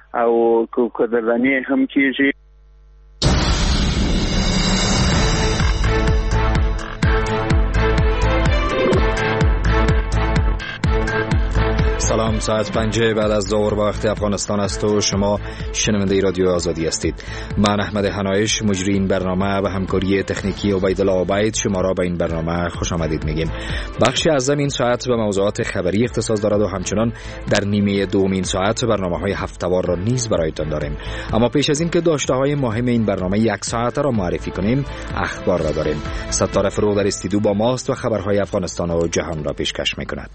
او قدردانی هم کیږي. سلام، ساعت 5 بعد از ظهر وقت افغانستان است و شما شنونده رادیو آزادی هستید. من احمد حنایش مجری این برنامه و همکاری تکنیکی عبیدالله عبید شما را به این برنامه خوش آمدید میگیم. بخشی از این ساعت به موضوعات خبری اختصاص دارد و همچنان در نیمه دومین ساعت برنامه‌های هفته‌وار را نیز برایتان داریم. اما پیش از این که داشته‌های مهم این برنامه یک ساعته را معرفی کنیم، اخبار را داریم. ستاره فروغ در استودیو با ماست و خبرهای افغانستان و جهان را پیشکش می‌کند.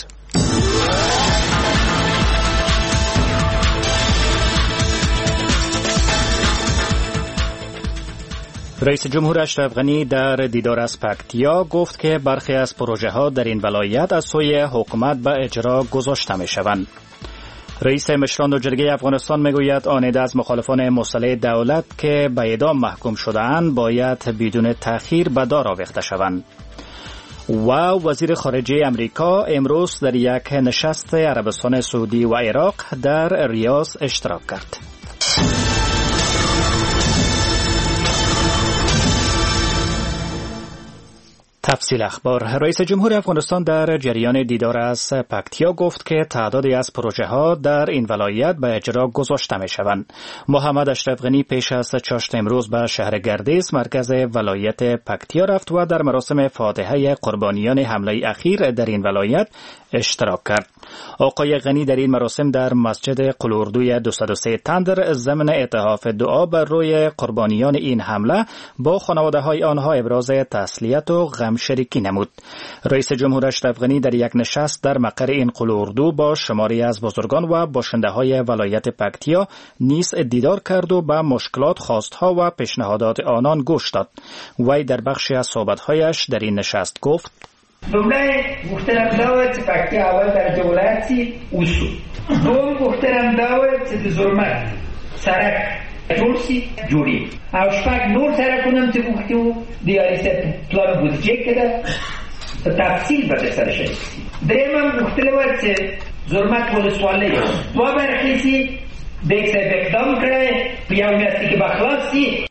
رئیس جمهور اشرف غنی در دیدار از پکتیا گفت که برخی از پروژه ها در این ولایت از سوی حکومت به اجرا گذاشته می شوند. رئیس مشران و جرگه افغانستان می گوید آنیده از مخالفان مسلح دولت که به اعدام محکوم شده‌اند باید بدون تأخیر به دار آویخته شوند. و وزیر خارجه امریکا امروز در یک نشست عربستان سعودی و عراق در ریاض اشتراک کرد. تفصیل اخبار. رئیس جمهور افغانستان در جریان دیدار از پکتیا گفت که تعدادی از پروژه ها در این ولایت به اجرا گذاشته می شوند. محمد اشرف غنی پیش از چاشت امروز به شهر گردیز مرکز ولایت پکتیا رفت و در مراسم فاتحه قربانیان حمله اخیر در این ولایت اشتراک کرد. آقای غنی در این مراسم در مسجد قلوردوی 203 تندر ضمن اتحاف دعا بر روی قربانیان این حمله با خانواده های آنها ابراز تسلیت و غم شریکی نمود. رئیس جمهور اشرف غنی در یک نشست در مقر این قلوردو با شماری از بزرگان و باشنده های ولایت پکتیا نیز دیدار کرد و به مشکلات، خواستها و پیشنهادات آنان گوش داد. وی در بخشی از صحبت‌هایش در این نشست گفت: لومړی غوښتنه دا وه چې پکتیا اول درجه ولایت سي وشو. دوم غوښتنه دا وه چې د زرمت سړک جوړ سي جوړېږي او شپږ نور سړکونه هم چې غوښتي وو د یاري صاحب پلان بودجې کې ده په تفصیل به درسره شوي سي. درېیم هم غوښتنه وه چې زرمت ولسوالۍ دوه برخې سي. بیګ صاحب اقدام کړی په یو میاشت کې به خلاص سي.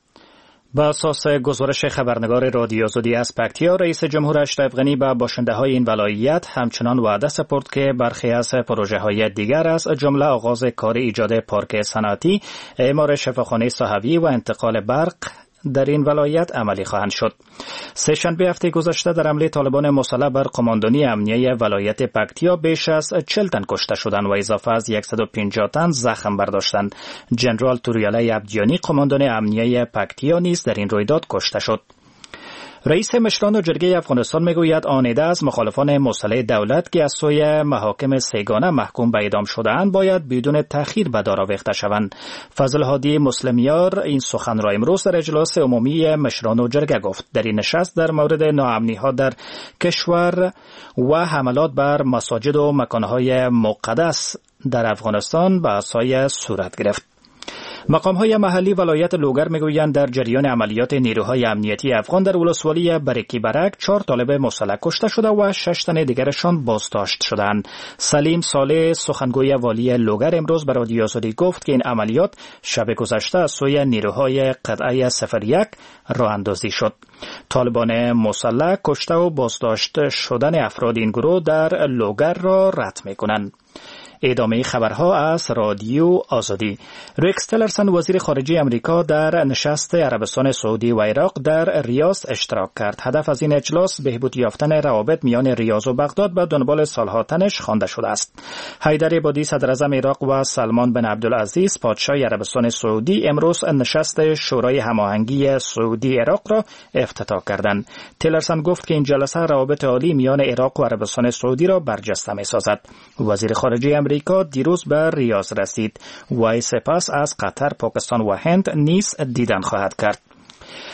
با اساس گزارش خبرنگار رادیو آزادی از پکتیا، رئیس جمهور اشرف غنی به باشنده های این ولایت همچنان وعده سپرد که برخی از پروژه های دیگر از جمله آغاز کار ایجاد پارک صنعتی، اعمار شفاخانه صحوی و انتقال برق در این ولایت عملی خواهند شد. سه‌شنبه هفته گذشته در حمله طالبان مسلح بر قماندانی امنیه ولایت پکتیا بیش از 40 تن کشته شدند و اضافه از 150 تن زخم برداشتند. جنرال توریاله عبدیانی قماندان امنیه پکتیا نیز در این رویداد کشته شد. رئیس مشران و جرگه افغانستان میگوید آنیده از مخالفان مسلح دولت که از سوی محاکم سه‌گانه محکوم به اعدام شده‌اند باید بدون تأخیر به دار آویخته شوند. فضل هادی مسلمیار این سخن را امروز در اجلاس عمومی مشران و جرگه گفت. در این نشست در مورد ناامنی‌ها در کشور و حملات بر مساجد و مکانهای مقدس در افغانستان بحث‌های صورت گرفت. مقام‌های محلی ولایت لوگر میگویند در جریان عملیات نیروهای امنیتی افغان در ولسوالی برکی برک 4 طالب مسلح کشته شده و 6 تن دیگرشان بازداشت شدند. سلیم صالح سخنگوی والی لوگر امروز به رادیو آزادی گفت که این عملیات شب گذشته از سوی نیروهای قطعه 01 راه اندازی شد. طالبان مسلح کشته و بازداشت شدن افراد این گروه در لوگر را رد می‌کنند. ادامه خبرها از رادیو آزادی. ریکس تیلرسن وزیر خارجه امریکا در نشست عربستان سعودی و عراق در ریاض اشتراک کرد. هدف از این اجلاس بهبود یافتن روابط میان ریاض و بغداد به دنبال سالها تنش خوانده شده است. حیدر عبادی صدر اعظم عراق و سلمان بن عبدالعزیز پادشاه عربستان سعودی امروز نشست شورای هماهنگی سعودی عراق را افتتاح کردند. تیلرسن گفت که این جلسه روابط عالی میان عراق و عربستان سعودی را برجسته می‌سازد. وزیر خارجه امریکا دیروز به ریاض رسید و سپس از قطر، پاکستان و هند نیز دیدن خواهد کرد.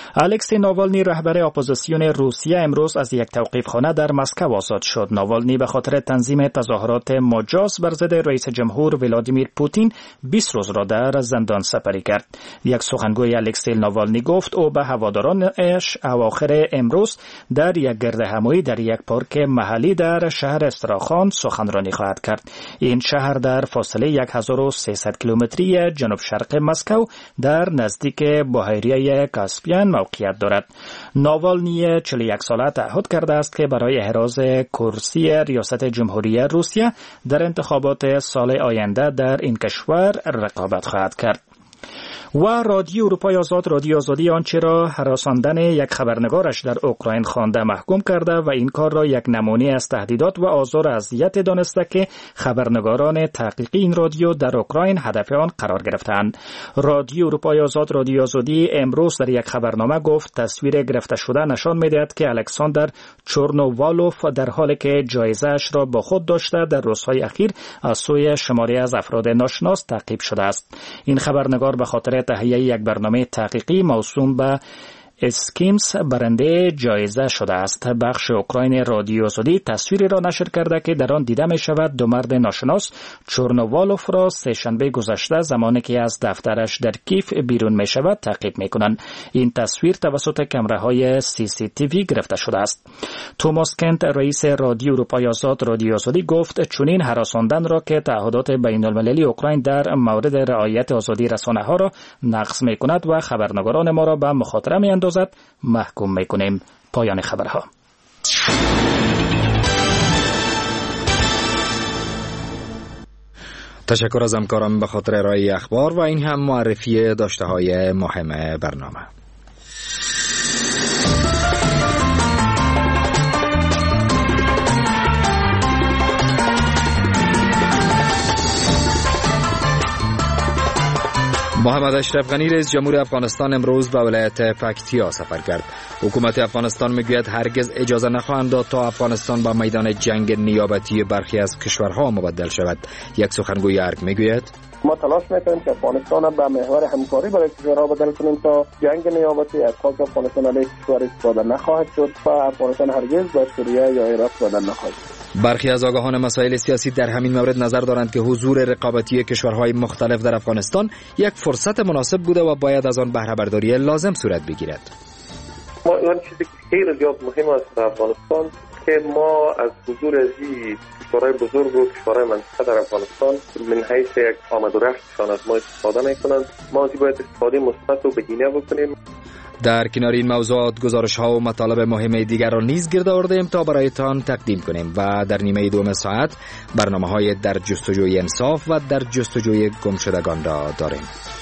الکسی ناوالنی رهبر اپوزیسیون روسیه امروز از یک توقیفخانه در مسکو آزاد شد. ناوالنی به خاطر تنظیم تظاهرات مجاز بر ضد رئیس جمهور ولادیمیر پوتین 20 روز را در زندان سپری کرد. یک سخنگوی الکسی ناوالنی گفت او به هوادارانش اواخر امروز در یک گردهمایی در یک پارک محلی در شهر استراخان سخنرانی خواهد کرد. این شهر در فاصله 1300 کیلومتری جنوب شرق مسکو در نزدیک بحیره کاسپین موقعیت دارد. ناوالنی 41 ساله تعهد کرده است که برای احراز کرسی ریاست جمهوری روسیه در انتخابات سال آینده در این کشور رقابت خواهد کرد. و رادیو اروپای آزاد رادیو آزادی آنچه را هراساندن یک خبرنگارش در اوکراین خوانده محکوم کرده و این کار را یک نمونه از تهدیدات و آزار و اذیت دانسته که خبرنگاران تحقیقی این رادیو در اوکراین هدف آن قرار گرفتند. رادیو اروپای آزاد رادیو آزادی امروز در یک خبرنامه گفت تصویر گرفته شده نشان می‌دهد که الکساندر چورنووالوف در حالی که جایزه‌اش را با خود داشته در روزهای اخیر از سوی شماری از افراد ناشناس تعقیب شده است. این خبرنگار به خاطر تهیه یک برنامه تحقیقی موسوم به اسکیمز برنده جایزه شده است. بخش اوکراین رادیو آزادی تصویری را نشر کرده که در آن دیده می شود دو مرد ناشناس چورنووالوف را سه‌شنبه گذشته زمانی که از دفترش در کیف بیرون می شود تعقیب می کنند. این تصویر توسط کامراهای CCTV گرفته شده است. توماس کنت رئیس رادیو اروپای آزاد رادیو آزادی گفت چنین هراساندن را که تعهدات بین المللی اوکراین در مورد رعایت آزادی رسانه ها را نقض می کند و خبرنگاران ما را به مخاطره می اندازد محکوم میکنیم. پایان خبرها. تشکر از همکارم به خاطر ارائه اخبار و این هم معرفی داشته های مهم برنامه. محمد اشرف غنی رئیس جمهور افغانستان امروز به ولایت پکتیا سفر کرد. حکومت افغانستان میگوید هرگز اجازه نخواهند داد تا افغانستان به میدان جنگ نیابتی برخی از کشورها مبدل شود. یک سخنگوی ارگ میگوید ما تلاش میکنیم که افغانستان به محور همکاری برای کشورها بدل کنیم تا جنگ نیابتی از خاک افغانستان علیه کشور استفاده نخواهد شد و افغانستان هرگز به سوریه یا عراق بدل نخواهد شد. برخی از آگاهان مسائل سیاسی در همین مورد نظر دارند که حضور رقابتی کشورهای مختلف در افغانستان یک فرصت مناسب بوده و باید از آن بهره برداری لازم صورت بگیرد. این چیزی که خیلی زیاد مهم است در افغانستان که ما از حضور این کشورهای بزرگ و کشورهای منطقه در افغانستان من حیث یک آمد و رفتشان از ما استفاده نکنند. ما از باید استفاده مثبت و بهینه بکنیم. در کنار این موضوعات گزارش‌ها و مطالب مهم دیگر را نیز گرد آوردیم تا برایتان تقدیم کنیم و در نیمه دوم ساعت برنامه‌های در جستجوی انصاف و در جستجوی گمشدگان را داریم.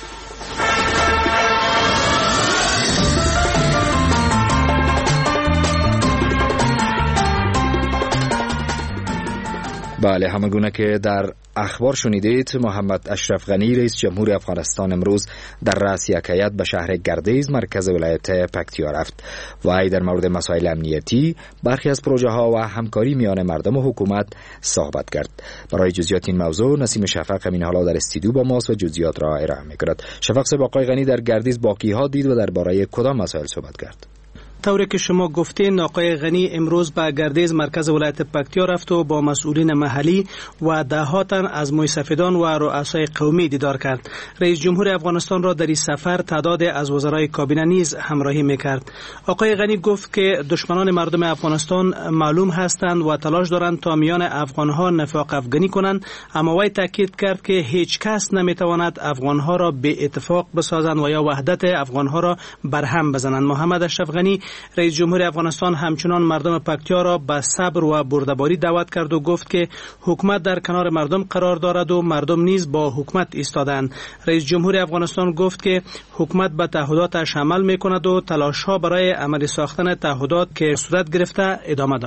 بله، همگونه که در اخبار شنیدید، محمد اشرف غنی رئیس جمهور افغانستان امروز در رأس یک هیئت به شهر گردیز مرکز ولایت پکتیا رفت و ای در مورد مسائل امنیتی، برخی از پروژه ها و همکاری میان مردم و حکومت صحبت کرد. برای جزئیات این موضوع نسیم شفق همین حالا در استودیو با ماست و جزئیات را ارائه می‌کند. شفق صاحب، آقای غنی در گردیز با کیها دید و درباره کدام مسائل صحبت کرد؟ طوری که شما گفتین، آقای غنی امروز به گردیز مرکز ولایت پکتیا رفت و با مسئولین محلی و دهات از موسفیدان و رؤسای قومی دیدار کرد. رئیس جمهور افغانستان را در این سفر تعداد از وزرای کابینه نیز همراهی میکرد. آقای غنی گفت که دشمنان مردم افغانستان معلوم هستند و تلاش دارند تا میان افغانها نفاق افغانی کنند، اما وی تاکید کرد که هیچ کس نمیتواند افغانها را به اتفاق بسازند و یا وحدت افغانها را برهم بزنند. محمد اشرف غنی رئیس جمهور افغانستان همچنان مردم پکتیا را به صبر و بردباری دعوت کرد و گفت که حکومت در کنار مردم قرار دارد و مردم نیز با حکومت ایستادند. رئیس جمهور افغانستان گفت که حکومت به تعهداتش عمل میکند و تلاش‌ها برای عملی ساختن تعهدات که صورت گرفته ادامه دارد.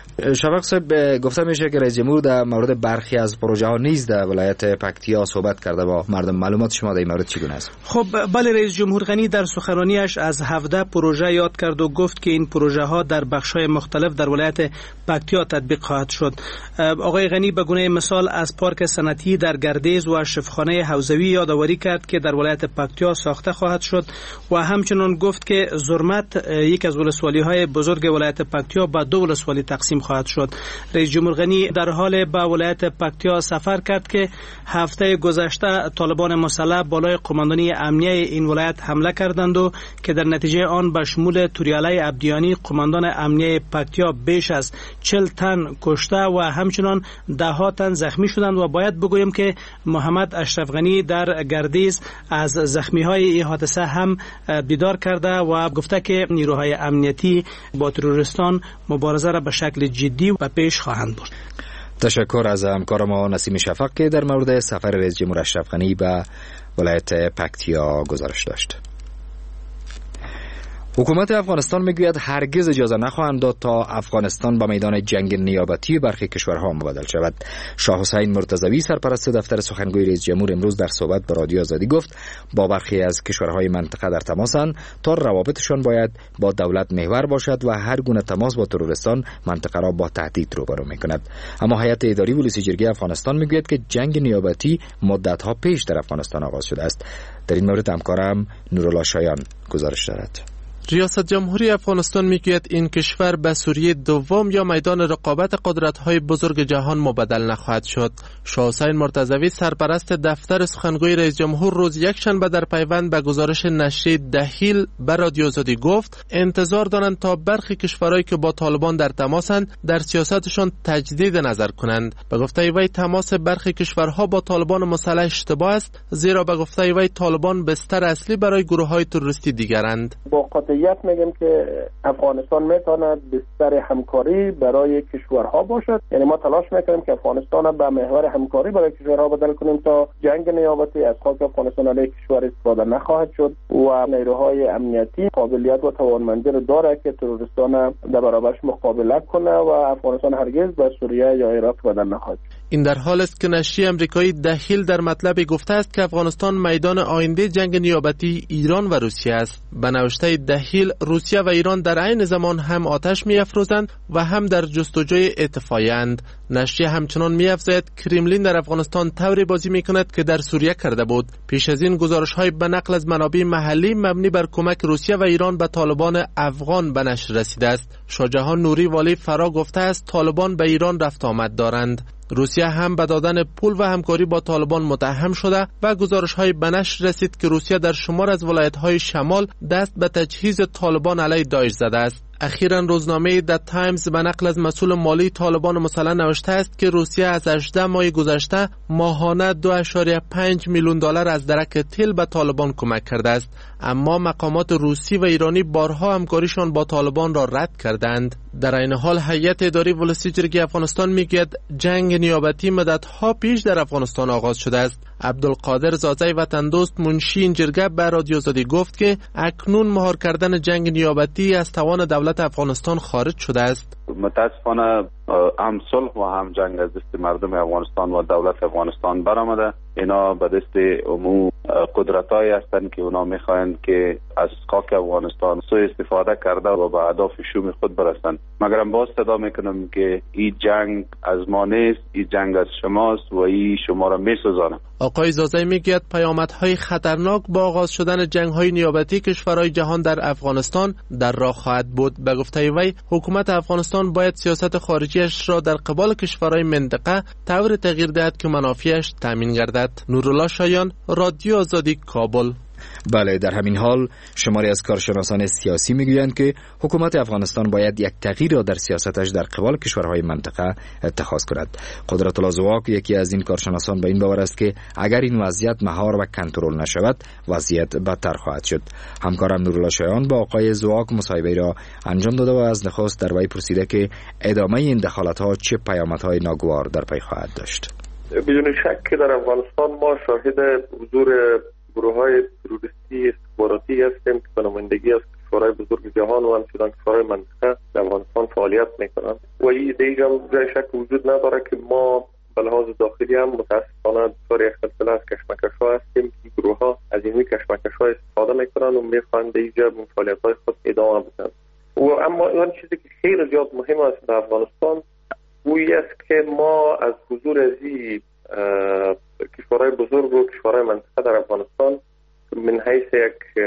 شفق صاحب، گفته میشه که رئیس جمهور در مورد برخی از پروژه ها نیز در ولایت پکتیا صحبت کرده با مردم. معلومات شما در این مورد چگونه است؟ خب بله، رئیس جمهور غنی در سخنرانیش از 17 پروژه یاد کرد و گفت که این پروژه ها در بخش‌های مختلف در ولایت پکتیا تطبیق خواهد شد. آقای غنی به گونه مثال از پارک صنعتی در گردیز و شفاخانه حوزوی یادآوری کرد که در ولایت پکتیا ساخته خواهد شد و همچنین گفت که زرمت، یک از ولسوالی‌های بزرگ ولایت پکتیا، به 2 ولسوالی تقسیم خواهد شد. رئیس جمهور غنی در حال به ولایت پکتیا سفر کرد که هفته گذشته طالبان مسلح بالای قماندانی امنیه این ولایت حمله کردند و که در نتیجه آن به شمول توریالی عبدیانی قماندان امنیه پکتیا بیش از 40 تن کشته و همچنان 10 تن زخمی شدند و باید بگویم که محمد اشرف غنی در گردیز از زخمی‌های این حادثه هم دیدار کرده و گفته که نیروهای امنیتی با تروریستان مبارزه را به شکل جدی و پیش خواهند برد. تشکر از همکار ما نسیم شفق که در مورد سفر رئیس جمهور اشرف غنی به ولایت پکتیا گزارش داشت. حکومت افغانستان میگوید هرگز اجازه نخواهند داد تا افغانستان به میدان جنگ نیابتی برخی کشورها مبادل شود. شاه حسین مرتضوی سرپرست دفتر سخنگوی رئیس جمهور امروز در صحبت با رادیو آزادی گفت با برخی از کشورهای منطقه در تماسند تا روابطشان باید با دولت محور باشد و هر گونه تماس با تروریستان منطقه را با تهدید روبرو میکند. اما هیئت اداری ولسی جرگه افغانستان میگوید که جنگ نیابتی مدت‌ها پیش در افغانستان آغاز شده است. در این مورد همکارم نورالله شایان گزارش دارد. ریاست جمهوری افغانستان میگوید این کشور به سوریه دوم یا میدان رقابت قدرت‌های بزرگ جهان مبادل نخواهد شد. شاه حسین مرتضوی سرپرست دفتر سخنگوی رئیس جمهور روز یکشنبه در پیوند به گزارش نشریه دحیل بر رادیو آزادی گفت انتظار دارند تا برخی کشورهایی که با طالبان در تماسند در سیاستشان تجدید نظر کنند. به گفته وی تماس برخی کشورها با طالبان مسلح اشتباه است، زیرا به گفته وی طالبان بستر اصلی برای گروه‌های تروریستی دیگرند. میگم که افغانستان میتواند بستر همکاری برای کشورها باشد. یعنی ما تلاش میکنیم که افغانستان به محور همکاری برای کشورها بدل کنیم تا جنگ نیابتی از خاک افغانستان علیه کشور استفاده نخواهد شد و نیروهای امنیتی قابلیت و توانمندی را داره که تروریستان در برابرش مقابله کنه و افغانستان هرگز به سوریه یا عراق بدل نخواهد شد. این در حال است که نشریه آمریکایی دحیل در مطلب گفته است که افغانستان میدان آینده جنگ نیابتی ایران و روسیه است. به نوشته دحیل روسیه و ایران در عین زمان هم آتش می‌افروزند و هم در جستجوی اتفاقی‌اند. نشریه همچنان می‌افزاید کرملین در افغانستان طوری بازی می‌کند که در سوریه کرده بود. پیش از این گزارش‌های به نقل از منابع محلی مبنی بر کمک روسیه و ایران به طالبان افغان به نشر رسیده است. شاهجهان نوری والی فرا گفته است طالبان به ایران رفت آمد دارند. روسیه هم به دادن پول و همکاری با طالبان متهم شده و گزارش‌های به نشر رسید که روسیه در شمار از ولایت‌های شمال دست به تجهیز طالبان علیه داعش زده است. اخیراً روزنامه د تایمز به نقل از مسئول مالی طالبان مسلح نوشته است که روسیه از 18 ماه گذشته ماهانه 2.5 میلیون دلار از درک تیل به طالبان کمک کرده است، اما مقامات روسی و ایرانی بارها همکاریشان با طالبان را رد کردند. در این حال هیئت اداری ولسی جرگه افغانستان میگوید جنگ نیابتی مدت‌ها پیش در افغانستان آغاز شده است. عبدالقادر زازی وطن دوست منشی این جرگه به رادیو آزادی گفت که اکنون مهار کردن جنگ نیابتی از توان دولت افغانستان خارج شده است. متاسفانه هم صلح و هم جنگ از دست مردم افغانستان و دولت افغانستان برآمده. اینا به دست امو قدرتایی هستند که اونا میخواهند که از خاک افغانستان سوء استفاده کرده و به اهداف شوم خود برسند. مگرم باز صدا میکنم که این جنگ از ما نیست، این جنگ از شماست و این شما را میسوزانه. آقای زازی میگوید پیامدهای خطرناک با آغاز شدن جنگ‌های نیابتی کشورهای جهان در افغانستان در راه خواهد بود. به گفته وی حکومت افغانستان باید سیاست خارجیش را در قبال کشورهای منطقه طور تغییر دهد که منافعش تامین گردد. نورالله شایان، رادیو آزادی، کابل. بله، در همین حال شماری از کارشناسان سیاسی میگویند که حکومت افغانستان باید یک تغییر را در سیاستش در قبال کشورهای منطقه اتخاذ کند. قدرت الله زواک یکی از این کارشناسان به این باور است که اگر این وضعیت مهار و کنترل نشود وضعیت بدتر خواهد شد. همکارم نورالله شایان با آقای زواک مصاحبه را انجام داده و از نخست در وی پرسیده که ادامه این دخالت‌ها چه پیامدهای ناگوار در پی خواهد داشت. بدون شک که در افغانستان ما شاهد حضور گروه‌های تروریستی استخباراتی هستیم که به نمایندگی از کشورهای بزرگ جهان و همچنین کشورهای منطقه در افغانستان فعالیت میکنند و این دیگه هم جای شک وجود نداره که ما به لحاظ داخلی هم متاسفانه دچار اختلال از کشمکش‌ها هستیم که گروه ها از این کشمکش‌ها استفاده میکنند و میخوان دیگه فعالیت‌های خود ادامه بدن. و اما اون چیزی که خیلی زیاد مهم است در افغانستان وی است که ما از حضور ازی کشورهای بزرگ و کشورهای منطقه در افغانستان من حیث یک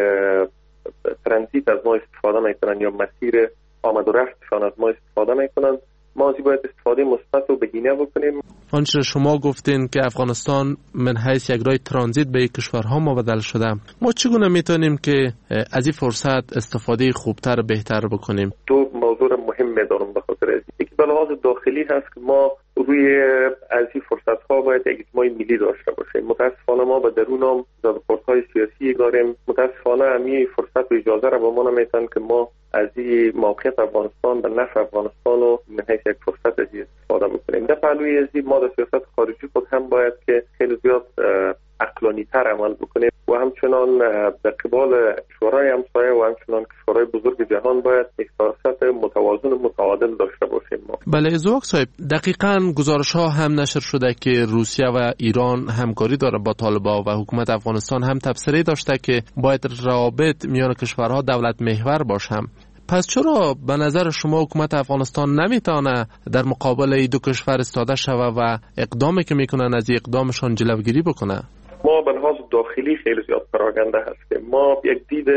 ترانزیت از ما استفاده میکنن یا مسیر آمد و رفتشان از ما استفاده میکنن. ما از باید استفاده مثبت و بهینه بکنیم. آنچه شما گفتین که افغانستان من حیث یک راه ترانزیت به کشورها مبادله شده، ما چگونه میتونیم که از این فرصت استفاده خوبتر بهتر بکنیم؟ دو موضوع مهم میدانم به خاطر از یکی به لحاظ داخلی هست که ما روی از این فرصت ها باید اجتماع ملی داشته باشیم. متاسفانه ما به درونم زدپرس‌های سیاسی داریم. متاسفانه همین فرصت و اجازه را به ما نمیتن که ما از این موقعیت افغانستان به نفع افغانستان و من حیث یک فرصت از این استفاده بکنیم. در پهلوی از ما در سیاست خارجی خود هم باید که خیلی زیاد عقلانی تر عمل بکنیم و همچنان در قبال کشورهای همسایه و همچنان کشورهای بزرگ جهان باید یک سیاست متوازن و متعادل داشته باشیم. بله زواک صاحب، دقیقاً گزارش ها هم نشر شده که روسیه و ایران همکاری داره با طالبان و حکومت افغانستان هم تبصره داشته که باید روابط میان کشورها دولت محور باشه. پس چرا به نظر شما حکومت افغانستان نمیتونه در مقابل این دو کشور ایستاده شوه و اقدامی که میکنن از این اقدامشان جلوگیری بکنه؟ ما به لحاظ داخلی خیلی زیاد پراکنده هست که ما یک دید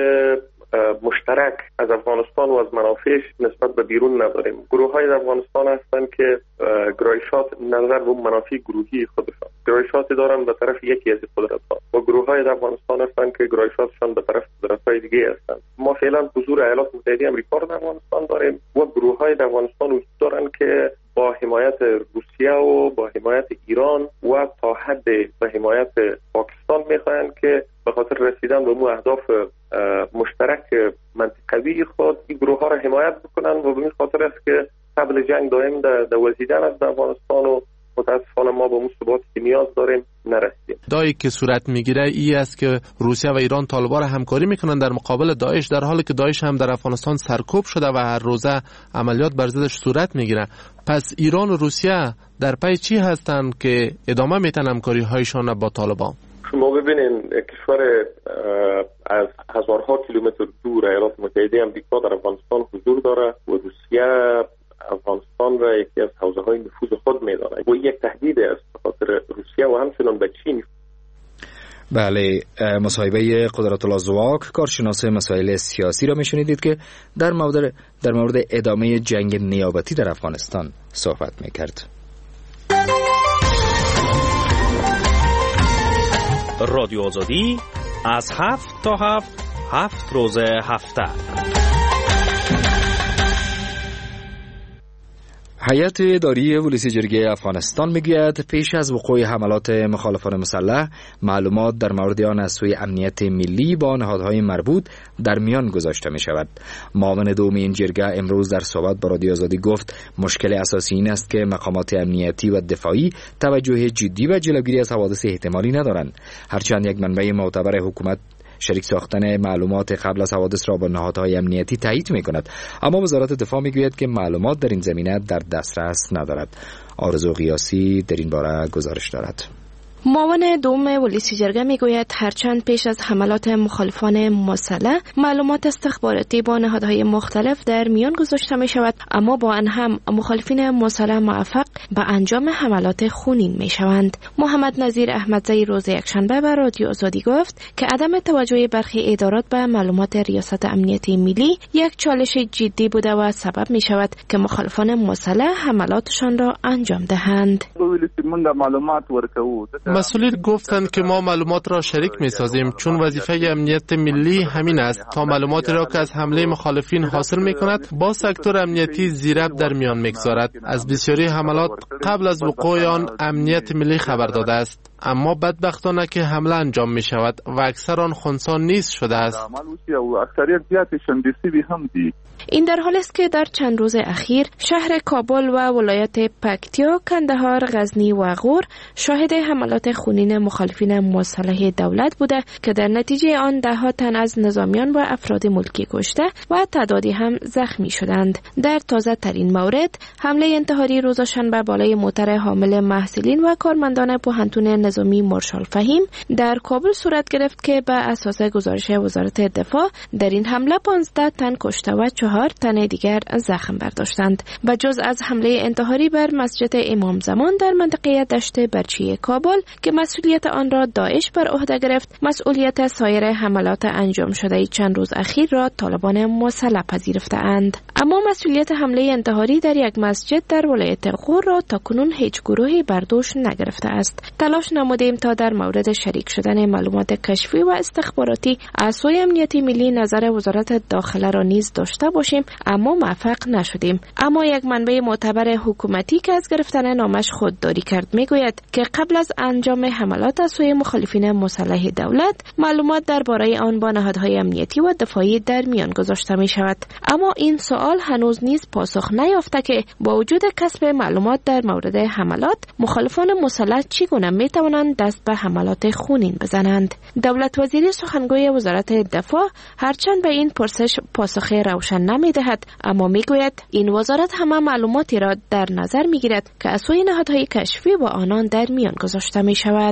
مشترک از افغانستان و از منافعش نسبت به بیرون نداریم. گروه های در افغانستان هستند که گرایشات نظر به منافع گروهی خودشان گرایشاتی دارند به طرف یکی از قدرت ها و گروه های در افغانستان هستند که گرایشاتشان به طرف قدرت های دیگه هستند. ما فعلا حضور ایالات متحده آمریکا در افغانستان داریم و گروه های در افغانستان وجود دارند که با حمایت روسیه و با حمایت ایران و تا حد به حمایت پاکستان میخواهند که به خاطر رسیدن به اون اهداف مشترک منطقوی خود این گروه ها را حمایت بکنن و به این خاطر است که قبل جنگ دائم در وزیدن از افغانستان و متاسفانه ما به اون ثباتی که نیاز داریم نرسیدیم. دایی که صورت میگیره ای است که روسیه و ایران طالبان را همکاری میکنن در مقابل داعش، در حالی که داعش هم در افغانستان سرکوب شده و هر روزه عملیات بر ضدش صورت میگیره. پس ایران و روسیه در پی چی هستند که ادامه میتن همکاری هایشان با طالبان؟ شما ببینین کشور از هزارها کیلومتر دور ایالات متحده آمریکا در افغانستان حضور داره و روسیه افغانستان را یکی از حوزه های نفوذ خود میدانه و یک تهدید است به خاطر روسیه و همچنان به چین. بله، مصاحبه قدرت الله زواک کارشناس مسائل سیاسی را میشنیدید که در مورد ادامه جنگ نیابتی در افغانستان صحبت میکرد. رادیو آزادی از 7 تا 7 روز هفته. هیئت اداری ولسی جرگه افغانستان میگوید پیش از وقوع حملات مخالفان مسلح معلومات در مورد آن از سوی امنیت ملی با نهادهای مربوط در میان گذاشته می شود. معاون دوم این جرگه امروز در صحبت با رادیو آزادی گفت مشکل اساسی این است که مقامات امنیتی و دفاعی توجه جدی و جلوگیری از حوادث احتمالی ندارند. هرچند یک منبع معتبر حکومت شریک ساختن معلومات قبل از حوادث را با نهادهای امنیتی تایید می‌کند، اما وزارت دفاع می‌گوید که معلومات در این زمینه در دسترس ندارد. آرزو قیاسی در این باره گزارش دارد. معاون دوم ولسی جرگه میگوید هرچند پیش از حملات مخالفان مسلح معلومات استخباراتی با نهادهای مختلف در میان گذاشته می شود، اما با آن هم مخالفین مسلح موفق به انجام حملات خونین می شوند. محمد نظیر احمدزی روز یکشنبه به رادیو آزادی گفت که عدم توجه برخی ادارات به معلومات ریاست امنیتی ملی یک چالش جدی بوده و سبب می شود که مخالفان مسلح حملاتشان را انجام دهند. مسئولین گفتند که ما معلومات را شریک می سازیم چون وظیفه امنیت ملی همین است تا معلوماتی را که از حمله مخالفین حاصل می کند با سکتور امنیتی زیرب در میان می گذارد. از بسیاری حملات قبل از وقوع آن امنیت ملی خبر داده است، اما بدبختانه که حمله انجام می شود و اکثر آن خنثی نیز شده است. این در حالی است که در چند روز اخیر شهر کابل و ولایت پکتیا، کندهار، غزنی و غور شاهد حملات خونین مخالفین مسلح دولت بوده که در نتیجه آن ده‌ها تن از نظامیان و افراد ملکی کشته و تعدادی هم زخمی شدند. در تازه ترین مورد حمله انتحاری روز شنبه بالای موتر حامل محصلین و کارمندان پوهنتون نظامی مارشال فهیم در کابل صورت گرفت که به اساس گزارش وزارت دفاع در این حمله 15 تن کشته و 4 تن دیگر زخم برداشتند. به جز از حمله انتحاری بر مسجد امام زمان در منطقه دشت برچی کابل که مسئولیت آن را داعش بر عهده گرفت، مسئولیت سایر حملات انجام شده چند روز اخیر را طالبان مسلح پذیرفته‌اند. اما مسئولیت حمله انتحاری در یک مسجد در ولایت غور را تاکنون هیچ گروهی بر دوش نگرفته است. تلاش نمودیم تا در مورد شریک شدن معلومات کشفی و استخباراتی از سوی امنیت ملی نظر وزارت داخله را نیز داشته باشیم، اما موفق نشدیم. اما یک منبع معتبر حکومتی که از گرفتن نامش خودداری کرد میگوید که قبل از انجام حملات از سوی مخالفین مسلح دولت معلومات درباره آن با نهادهای امنیتی و دفاعی در میان گذاشته می شود. اما این سوال هنوز نیز پاسخ نیافته که با وجود کسب معلومات در مورد حملات، مخالفان مسلح چگونه می توانند دست به حملات خونین بزنند. دولت وزیر سخنگوی وزارت دفاع هرچند به این پرسش پاسخ روشن نمی دهد، اما می گوید این وزارت همه معلوماتی را در نظر می گیرد که از سوی نهادهای کشفی و آنان در میان گذاشته می شود.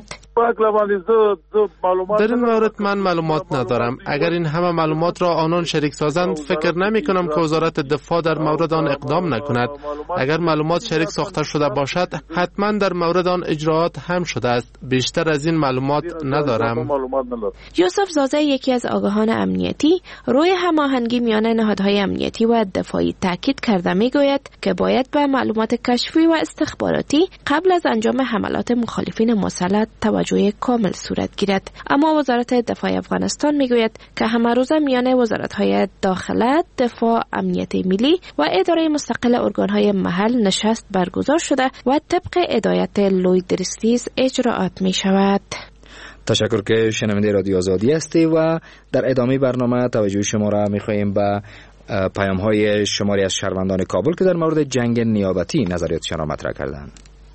در این مورد من معلومات ندارم. اگر این همه معلومات را آنان شریک سازند، فکر نمی کنم که وزارت دفاع در مورد آن اقدام نکند. اگر معلومات شریک ساخته شده باشد، حتما در مورد آن اجراعات هم شده است. بیشتر از این معلومات ندارم. یوسف زازه، یکی از آگاهان امنیتی، روی هماهنگی میان نهادهای امنیتی و دفاعی تاکید کرده میگوید که باید به معلومات کشفی و استخباراتی قبل از انجام حملات مخالفین مسلح توجه کامل صورت گیرد. اما وزارت دفاع افغانستان میگوید که همه روزه میان وزارت‌های داخله، دفاع، امنیت ملی و اداره مستقل ارگان‌های محل نشست برگزار شده و طبق هدایت لوی درستیز اجراعات می شود. تشکر که شنونده رادیو آزادی هستی و در ادامه برنامه توجه شما را می‌خواهیم به پیام‌های شماری از شهروندان کابل که در مورد جنگ نیابتی نظریاتشان را مطرح کردند.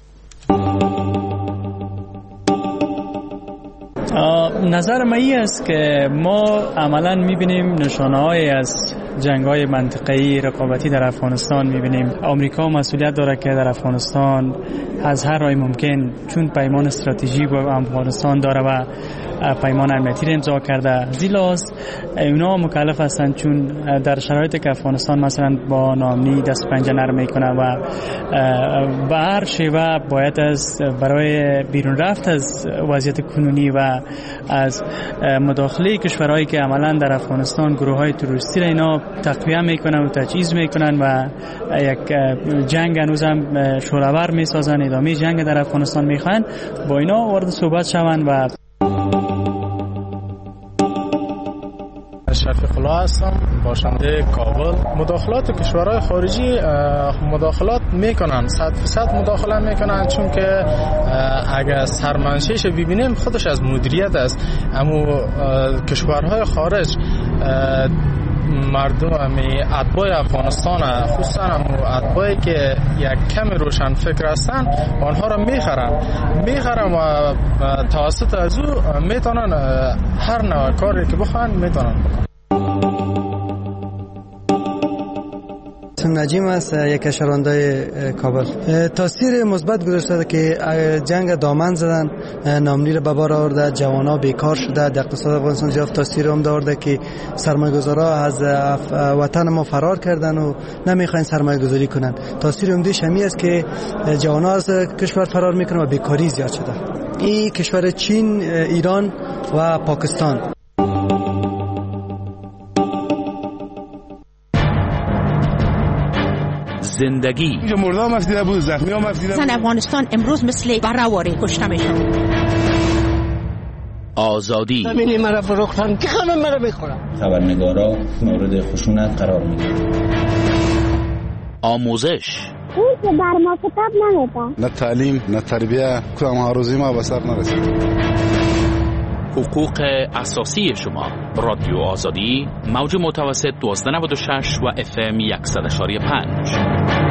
نظر من این است که ما عملا می‌بینیم نشانه‌های از جنگ‌های منطقه‌ای رقابتی در افغانستان می‌بینیم. آمریکا مسئولیت داره که در افغانستان از هر راه ممکن، چون پیمان استراتژیک با افغانستان داره و پیمان امنیتی را امضا کرده، زیلاز اونا مکلف هستند، چون در شرایطی که افغانستان مثلا با ناامنی دست پنجه نرم میکنه و به هر شیوه باید از برای بیرون رفت از وضعیت کنونی و از مداخله کشورهایی که عملا در افغانستان گروه‌های تروریستی را اینا تقویه میکنن و تجهیز میکنن و یک جنگ هنوز هم شورآور میسازن، ادامه جنگ در افغانستان میخوان، با اینا وارد صحبت شوند. و شفیق الله هستم، باشنده کابل. مداخلات کشورهای خارجی مداخلات میکنن، 100% مداخله میکنن، چون که اگر سرمنشهش ببینیم خودش از مدیریت است. اما کشورهای خارج مردم اتباع افغانستان، خصوصا اتباعی که یک کم روشن فکر هستن، آنها را میخرن و توسط از او میتونن هر نوع کاری که بخوان میتونن بکنن. نجیم است، یک شهرونده کابل. تاثیر مثبت گذاشته که جنگ دامن زدن، ناامنی را به بار آورده، جوانا بیکار شده، در اقتصاد افغانستان زیاد تاثیر هم داشته که سرمایه‌گذارا از وطن ما فرار کردن و نمیخواین سرمایه‌گذاری کنن. تاثیر عمده‌اش همین است که جوانا از کشور فرار میکنن و بیکاری زیاد شده. این کشور چین، ایران و پاکستان. زندگی اینجا مردم مفیده بود، زخمی ها مفیده بود. زن افغانستان امروز مثل برهواری کشته میشن. آزادی همینی مرا فروختن که همه مرا میخورن. خبرنگارا مورد خشونت قرار میگیرن. آموزش اون که بر ما کتاب نمیدن، نه تعلیم نه تربیه، کدام ها روزی ما به سر نرسید. حقوق اساسی شما. رادیو آزادی، موج متوسط 1296 و FM 100.5.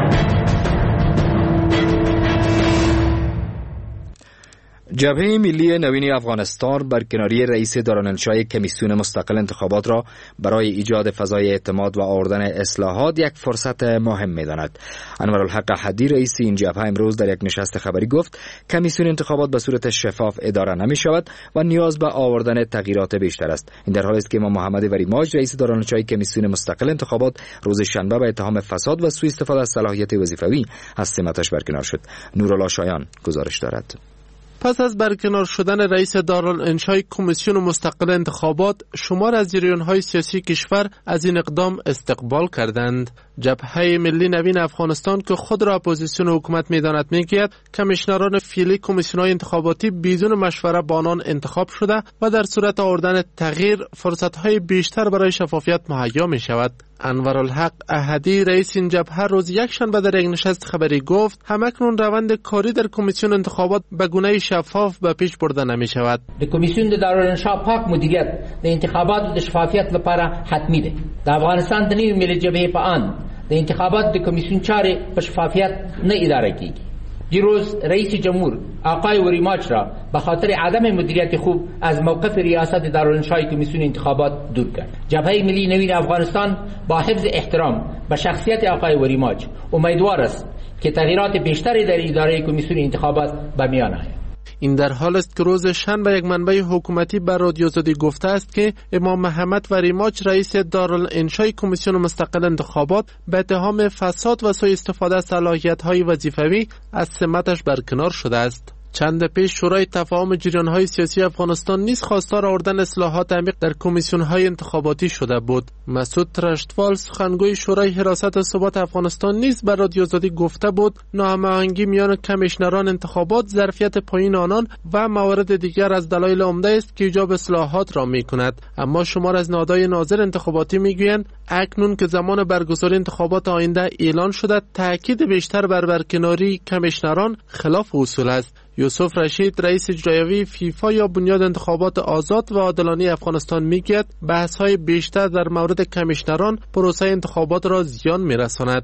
جبهه ملی نوین افغانستان برکناری رئیس دارالانشای کمیسیون مستقل انتخابات را برای ایجاد فضای اعتماد و آوردن اصلاحات یک فرصت مهم می‌داند. انورالحق احدی رئیس این جبهه امروز در یک نشست خبری گفت کمیسیون انتخابات به صورت شفاف اداره نمی‌شود و نیاز به آوردن تغییرات بیشتر است. این در حالی است که امام محمد وریماج رئیس دارالانشای کمیسیون مستقل انتخابات روز شنبه به اتهام فساد و سوء استفاده از صلاحیت وظیفوی از سمتش برکنار شد. نورالله شایان گزارش دارد. پس از برکنار شدن رئیس دارالانشای کمیسیون مستقل انتخابات، شمار از جریان‌های سیاسی کشور از این اقدام استقبال کردند. جبهه ملی نوین افغانستان که خود را اپوزیسیون حکومت می‌داند می‌گوید کمیشنران فعلی کمیسیون‌های انتخاباتی بدون مشوره با آنان انتخاب شده و در صورت آوردن تغییر فرصت‌های بیشتر برای شفافیت مهیا می‌شود. انورالحق احدی رئیس این جبهه روز یکشنبه در یک نشست خبری گفت همکنون روند کاری در کمیسیون انتخابات به گونه شفاف به پیش برده نمی‌شود. کمیسیون دارالانشا پاک مدیریت د انتخابات د شفافیت لپاره حتمی ده. در افغانستان د نوې ملي جبهې په آن د انتخابات د کمیسیون چارې په شفافیت نه اداره کیږي. دیروز رئیس جمهور آقای وریماچ را به خاطر عدم مدیریت خوب از موقف ریاست دارالانشای کمیسیون انتخابات دور کرد. جبهه ملی نوین افغانستان با حفظ احترام به شخصیت آقای وریماچ امیدوار است که تغییرات بیشتری در اداره کمیسیون انتخابات به میان آید. این در حال است که روز شنبه یک منبع حکومتی بر رادیو آزادی گفته است که امام محمد وریماچ رئیس دارالانشای کمیسیون مستقل انتخابات به اتهام فساد و سوء استفاده از صلاحیت‌های وظیفوی از سمتش برکنار شده است. چند پیش شورای تفاهم جریان‌های سیاسی افغانستان نیز خواستار آوردن اصلاحات عمیق در کمیسیون‌های انتخاباتی شده بود. مسعود ترشتوال سخنگوی شورای حراست و ثبات افغانستان نیز بر رادیو آزادی گفته بود ناهماهنگی میان کمیشنران انتخابات، ظرفیت پایین آنان و موارد دیگر از دلایل عمده است که ایجاب اصلاحات را می‌کند. اما شمار از نهادهای ناظر انتخاباتی می‌گویند اکنون که زمان برگزاری انتخابات آینده اعلان شده، تاکید بیشتر بر برکناری کمیشنران خلاف اصول است. یوسف رشید رئیس اجرایی فیفا یا بنیاد انتخابات آزاد و عادلانه افغانستان میگوید بحث‌های بیشتر در مورد کمیشنران پروسه انتخابات را زیان میرساند.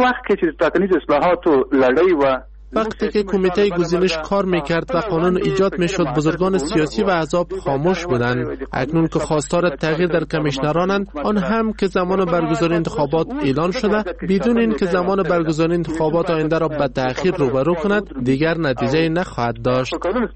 وقتی که کمیته گزینش کار میکرد و قانون ایجاد میشد بزرگان سیاسی و احزاب خاموش بودند. اکنون که خواستار تغییر در کمیشنرانند، آن هم که زمان برگزاری انتخابات اعلان شده، بدون این که زمان برگزاری انتخابات آینده را به تأخیر روبرو کند، دیگر نتیجه نخواهد داشت.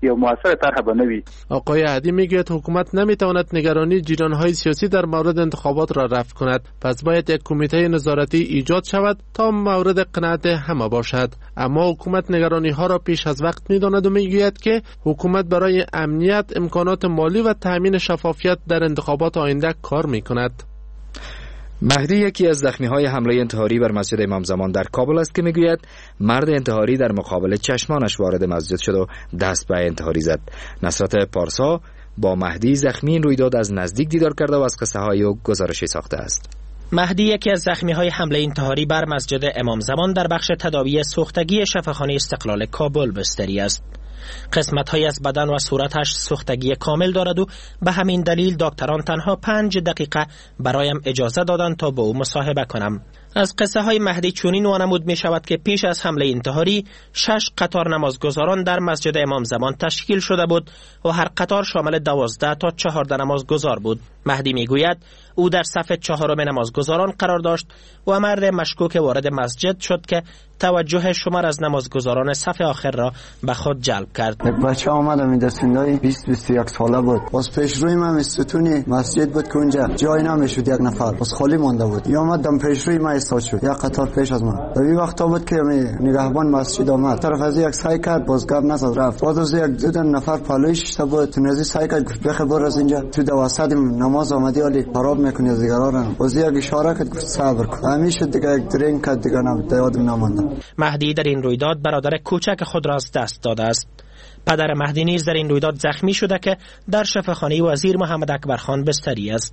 آقای احدی میگوید حکومت نمیتواند نگرانی جریان‌های سیاسی در مورد انتخابات را رفع کند، پس باید یک کمیته نظارتی ایجاد شود تا مورد قناعت همه باشد. اما حکومت نگرانی ها را پیش از وقت می‌داند و می‌گوید که حکومت برای امنیت، امکانات مالی و تأمین شفافیت در انتخابات آینده کار می‌کند. مهدی یکی از زخمی‌های حمله انتحاری بر مسجد امام زمان در کابل است که می‌گوید مرد انتحاری در مقابل چشمانش وارد مسجد شد و دست به انتحاری زد. نصرت پارسا با مهدی زخمی این رویداد از نزدیک دیدار کرده و از قصه‌های او گزارشی ساخته است. مهدی یکی از زخمی‌های حمله انتحاری بر مسجد امام زمان در بخش تداوی سوختگی شفاخانه استقلال کابل بستری است. قسمت‌های از بدن و صورتش سوختگی کامل دارد و به همین دلیل دکتران تنها 5 دقیقه برایم اجازه دادند تا با او مصاحبه کنم. از قصه های مهدی چنین وانمود می شود که پیش از حمله انتحاری 6 قطار نمازگزاران در مسجد امام زمان تشکیل شده بود و هر قطار شامل 12 تا 14 نمازگزار بود. مهدی می گوید او در صف 4 نمازگزاران قرار داشت و مرد مشکوک وارد مسجد شد که توجه شمار از نمازگزاران صف آخر را به خود جلب کرد. یک بچه آمد می دستندای 20-21 ساله بود. باز پیش روی من استتونی مسجد بود که اونجا جای نمیشد، یک نفر باز خالی مونده بود. یا آمدم پیش روی من استاد شد، یک قطار پیش از من. در این وقتا بود که نگهبان مسجد آمد، طرف از یک سعی کرد باز گپ نزد رفت. باز از یک دو نفر پالایش بود، تونزی سعی کرد بخبر از اینجا تو دواسط نماز آمدی ولی خراب میکنی از دیگران. باز یک اشاره کرد گفت صبر کن. همیشه دیگه یک درینگ کرد دیگه یادم نماند. مهدی در این رویداد برادر کوچک خود را از دست داده است. پدر مهدی نیز در این رویداد زخمی شده که در شفاخانه وزیر محمد اکبر خان بستری است.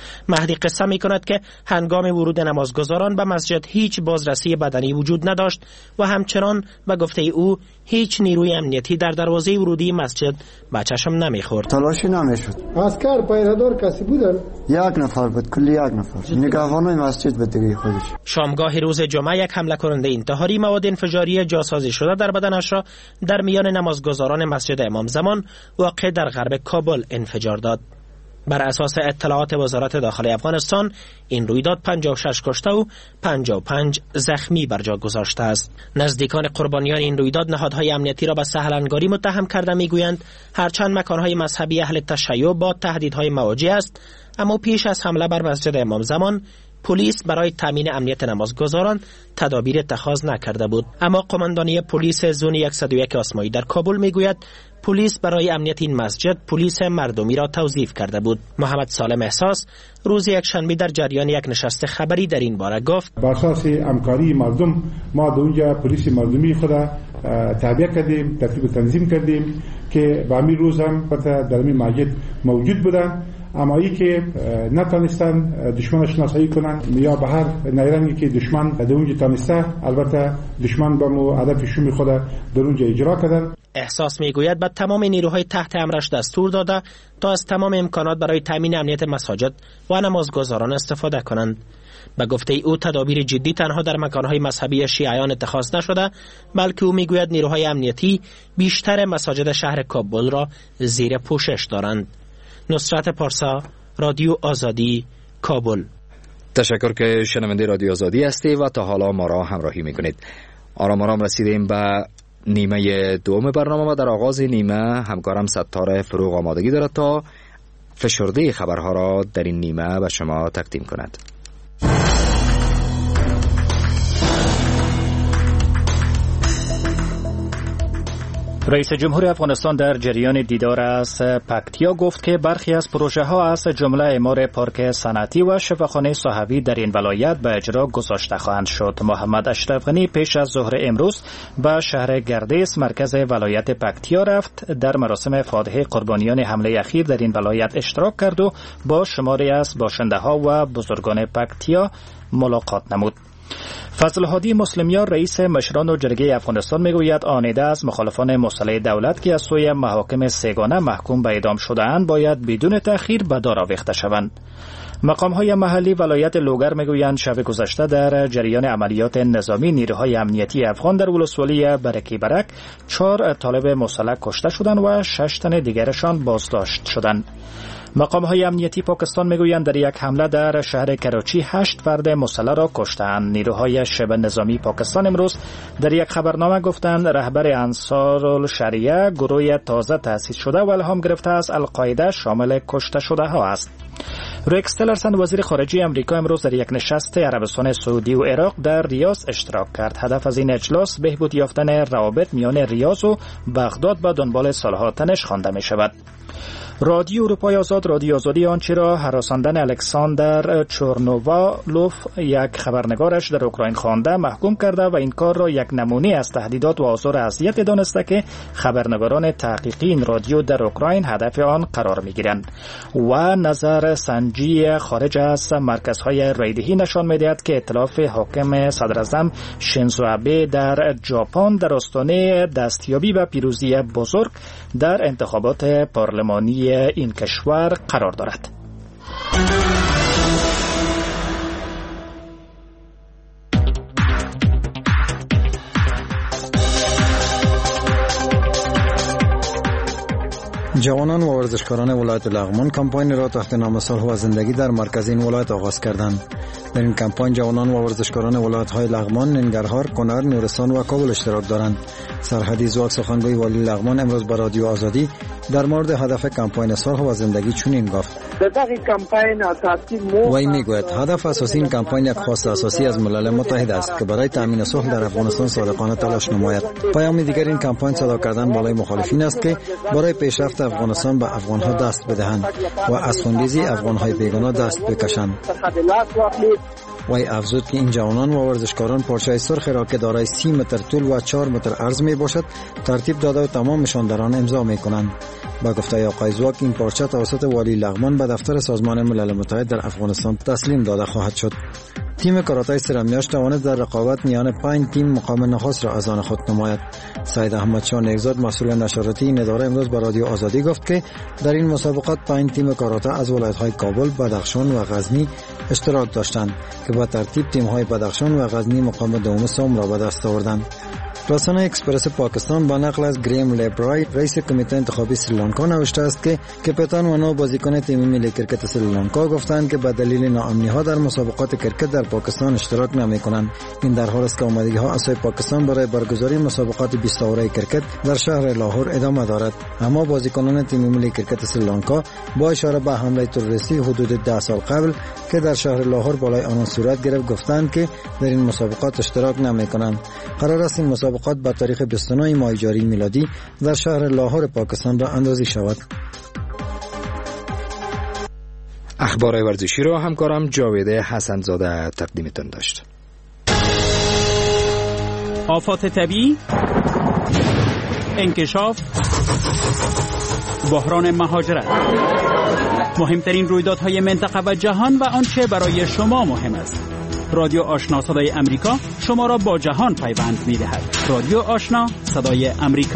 مهدی قصه می کند که هنگام ورود نمازگزاران به مسجد هیچ بازرسی بدنی وجود نداشت و همچنان به گفته او هیچ نیروی امنیتی در دروازه ورودی مسجد به چشم نمیخورد. تلاشی نمیشد. عسکر پیره‌دار کسی بودن؟ یک نفر بود، کلی یک نفر. نگهبان مسجد بود دیگه خودش. شامگاه روز جمعه یک حمله کننده انتحاری مواد انفجاری جاسازی شده در بدنش را در میان نمازگزاران مسجد امام زمان واقع در غرب کابل انفجار داد. بر اساس اطلاعات وزارت داخلی افغانستان این رویداد 56 کشته و 55 زخمی بر جا گذاشته است. نزدیکان قربانیان این رویداد نهادهای امنیتی را به سهلنگاری متهم کرده میگویند هرچند مکانهای مذهبی اهل تشیع با تهدیدهای مواجه است، اما پیش از حمله بر مسجد امام زمان پلیس برای تامین امنیت نمازگزاران تدابیر اتخاذ نکرده بود. اما قماندانی پلیس زون 101 آسمایی در کابل میگوید پلیس برای امنیت این مسجد پلیس مردمی را توظیف کرده بود. محمد سالم احساس روز یکشنبه در جریان یک نشست خبری در این باره گفت بر اساس همکاری مردم ما در اونجا پلیس مردمی خود تابع کردیم، ترتیب تنظیم کردیم که به همین روز هم در این مسجد موجود بودن، اما ای که نتانستن دشمن شناسایی کنن یا به هر نیرنگی که دشمن در اونجا تانسته، البته دشمن به هدف شوم خود در اونجا اجرا کردن. احساس میگوید به تمام نیروهای تحت امرش دستور داده تا از تمام امکانات برای تامین امنیت مساجد و نمازگزاران استفاده کنند. به گفته او تدابیر جدی تنها در مکانهای مذهبی شیعیان اتخاذ نشده، بلکه او میگوید نیروهای امنیتی بیشتر مساجد شهر کابل را زیر پوشش دارند. نصرت پارسا، رادیو آزادی، کابل. تشکر که شنونده رادیو آزادی هستی و تا حالا ما را همراهی میکنید. آرام رسیدیم به نیمه دوم برنامه و در آغاز نیمه همکارم ستاره فروغ آمادگی دارد تا فشرده خبرها را در این نیمه به شما تقدیم کند. رئیس جمهور افغانستان در جریان دیدار از پکتیا گفت که برخی از پروژه ها از جمله اعمار پارک صنعتی و شفاخانه صحوی در این ولایت به اجرا گذاشته خواهند شد. محمد اشرف غنی پیش از ظهر امروز به شهر گردیس مرکز ولایت پکتیا رفت، در مراسم فاتحه قربانیان حمله اخیر در این ولایت اشتراک کرد و با شماری از باشنده ها و بزرگان پکتیا ملاقات نمود. فضل هادی مسلمیان رئیس مشران و جرگه افغانستان میگوید آنیده از مخالفان مسلح دولت که از سوی محاکم سگانه محکوم به اعدام شده‌اند باید بدون تأخیر به دار آویخته شوند. مقام‌های محلی ولایت لوگر میگویند شب گذشته در جریان عملیات نظامی نیروهای امنیتی افغان در ولسوالی برکی برک 4 طالب مسلح کشته شدند و 6 تن دیگرشان بازداشت شدند. مقام‌های امنیتی پاکستان میگویند در یک حمله در شهر کراچی 8 فرد مسلح را کشتند. نیروهای شبه نظامی پاکستان امروز در یک خبرنامه گفتند رهبر انصارالشریعه گروه تازه تأسیس شده و الهام گرفته از القاعده شامل کشته شده ها است. ریکس تلرسن وزیر خارجه امریکا امروز در یک نشست عربستان سعودی و عراق در ریاض اشتراک کرد. هدف از این اجلاس بهبود یافتن روابط میان ریاض و بغداد به دنبال صلح تنش خوانده می شود. رادیو اروپای آزاد رادیو آزادی آنچه را هراساندن الکساندر چورنووالوف یک خبرنگارش در اوکراین خوانده محکوم کرده و این کار را یک نمونه از تهدیدات و آزار اذیت دانسته که خبرنگاران تحقیقی این رادیو در اوکراین هدف آن قرار میگیرند و نظر سنجی خارج از مرکزهای رایدهی نشان میدهد که ائتلاف حاکم صدراعظم شینزو آبه در ژاپن در آستانه دستیابی به پیروزی بزرگ در انتخابات پارلمانی این کشور قرار دارد. جوانان و ورزشکاران ولایت لغمان کمپاین را تحت نام صلح و زندگی در مرکز این ولایت آغاز کردند. در این کمپاین جوانان و ورزشکاران ولایت‌های لغمان، ننگرهار، کنر، نورستان و کابل اشتراک دارند. سرحدی زواک سخنگوی والی لغمان امروز به رادیو آزادی در مورد هدف کمپاین صلح و زندگی چنین گفت. وی میگوید هدف اساسی این کمپاین یک خواست اساسی از ملل متحد است که برای تامین صلح در افغانستان صادقانه تلاش نماید. پیام دیگر این کمپاین صدا کردن بالای مخالفین است که برای پیشرفت افغانستان به افغانها دست بدهند و از خونریزی افغانهای بیگانه دست بکشند. وی افزود که این جوانان و ورزشکاران پارچه سرخ را که دارای 30 متر طول و 4 متر عرض می باشد ترتیب داده و تمامشان در آن امضا می کنند. با گفته آقای زواک این پارچه توسط والی لغمان به دفتر سازمان ملل متحد در افغانستان تسلیم داده خواهد شد. تیم کاراته سرمیاش توانست در رقابت میان 5 تیم مقام نخست را از آن خود نماید. سید احمد شاه نیکزاد مسئول نشراتی این اداره امروز به رادیو آزادی گفت که در این مسابقات 5 تیم کاراته از ولایت‌های کابل، بدخشان و غزنی اشتراک داشتند که با ترتیب تیم‌های بدخشان و غزنی مقام دوم سوم را به دست آوردند. رسانه اکسپرس پاکستان با نقل از گریم لیبرای رئیس کمیته انتخابی سریلانکا نوشته است که کپتان و نو بازیکن تیم ملی کرکت سریلانکا گفتند که به دلیل ناامنی‌ها در مسابقات کرکت در پاکستان اشتراک نمی‌کنند. این در حالی است که آمادگی‌ها از سوی پاکستان برای برگزاری مسابقات 20 اوره کرکت در شهر لاهور ادامه دارد، اما بازیکنان تیم ملی کرکت سریلانکا با اشاره به حمله تروریستی حدود 10 سال قبل که در شهر لاهور بالای آن صورت گرفت گفتند که در این مسابقات اشتراک نمی‌کنند. قرار است این مسابقات با تاریخ 29 ماه جاری میلادی در شهر لاهور پاکستان را اندازی شود. اخبار ورزشی را همکارم جاوید حسنزاده تقدیمتان داشت. آفات طبیعی، انکشاف، بحران مهاجرت، مهمترین رویدادهای منطقه و جهان و آنچه برای شما مهم است. رادیو آشنا صدای امریکا شما را با جهان پیوند می‌دهد. رادیو آشنا صدای امریکا.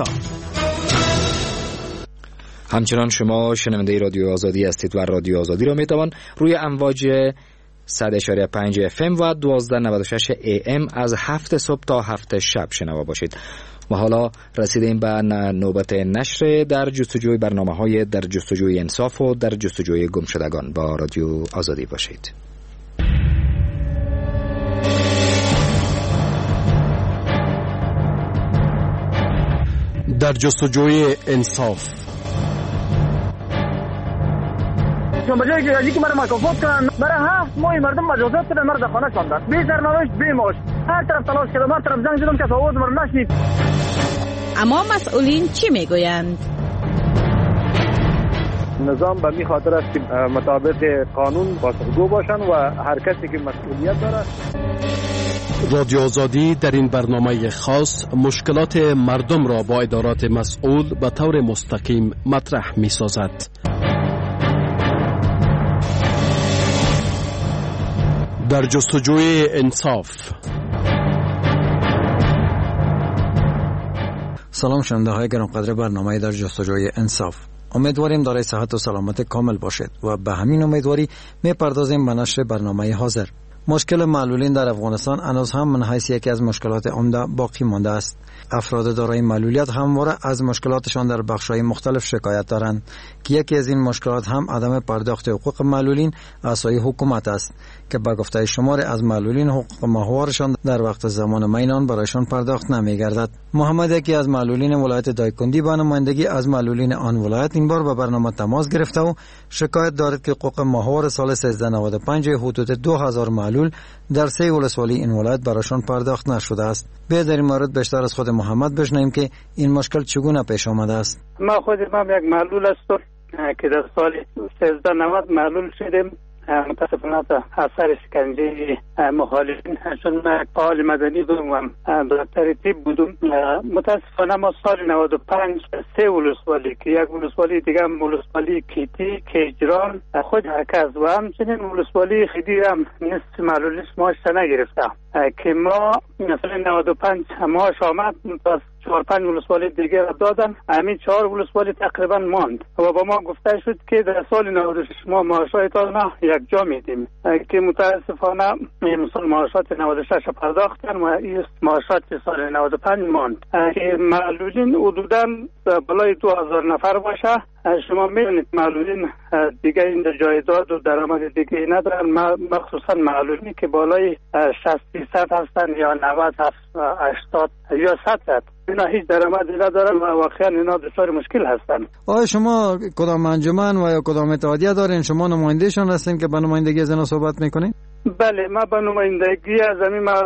همچنان شما شنونده رادیو آزادی هستید و رادیو آزادی را میتوان روی امواج 100.5 FM و 1296 AM از 7 صبح تا 7 شب شنوا باشید. و حالا رسیدیم به نوبت نشر در جستجوی برنامه‌های در جستجوی انصاف و در جستجوی گمشدگان. با رادیو آزادی باشید. در جستجوی انصاف. بجای که یکی مرا مکافات کنن، برای 7 ماه مردم مجازات شدن، مرد خانه شدن، بی سرنوشت بی معاش، هر طرف تلاش کردم، هر طرف زنگ زدم که آواز مرا نشنید. اما مسئولین چی میگویند؟ نظام به می خاطر است که مطابق قانون پاسخگو باشند و هر کسی که مسئولیت دارد. رادیو آزادی در این برنامه خاص مشکلات مردم را با ادارات مسئول به طور مستقیم مطرح می سازد. در جستجوی انصاف. سلام شنونده های گرانقدر برنامه در جستجوی انصاف. امیدواریم دارای صحت و سلامت کامل باشید و به همین امیدواری می پردازیم به نشر برنامه حاضر. مشکل معلولین در افغانستان هنوز هم من حیث یکی از مشکلات عمده باقی مانده است. افراد دارای معلولیت همواره از مشکلاتشان در بخش‌های مختلف شکایت دارند که یکی از این مشکلات هم عدم پرداخت حقوق معلولین از سوی حکومت است که به گفته شمار از معلولین حقوق ماهوارشان در وقت زمان مینان برایشان پرداخت نمی‌گردد. محمد یکی از معلولین ولایت دایکندی با نمایندگی از معلولین آن ولایت این بار به برنامه تماس گرفته و شکایت دارد که حقوق ماهوار سال 1395 حدود 2000 معلول در 3 ولسوالی این ولایت برایشان پرداخت نشده است. به در این مورد بیشتر از خود محمد بشنویم که این مشکل چگونه پیش آمده است. ما خودم یک معلول هستم که در سال 1390 معلول شدم. متاسفانه اثر شکنجه مخالفین، چون من فعال مدنی بودم و دکتر طب بودم. متاسفانه ما سال 95 3 ولسوالی که یک ولسوالی دیگه ولسوالی کیتی کیجران خود حکز و همچنین ولسوالی خیدی هم نصف معلولیش ماش نگرفته که ما مثلا 95 ماش آمد 4-5 ولسوالی دیگه را دادن، همین 4 ولسوالی تقریبا ماند و با ما گفته شد که در سال 96 ما معاشاتتان یک جا میدیم که متاسفانه مثل معاشات 96 پرداختن و این معاشات سال 95 ماند که معلولین حدوداً بالای 2000 نفر باشه. شما میبینید معلولین دیگه این جایداد و درآمد دیگه ندارن، مخصوصا معلولینی که بالای 60% هستن یا 90 80 یا 100 اینا هیچ درآمدی ندارن و واقعا اینا دچار مشکل هستن. آیا شما کدام انجمن و یا کدام اتحادیه دارین؟ شما نمایندهشون هستین که به نمایندگی از اینا صحبت میکنین؟ بله، ما به نمایندگی از همین ما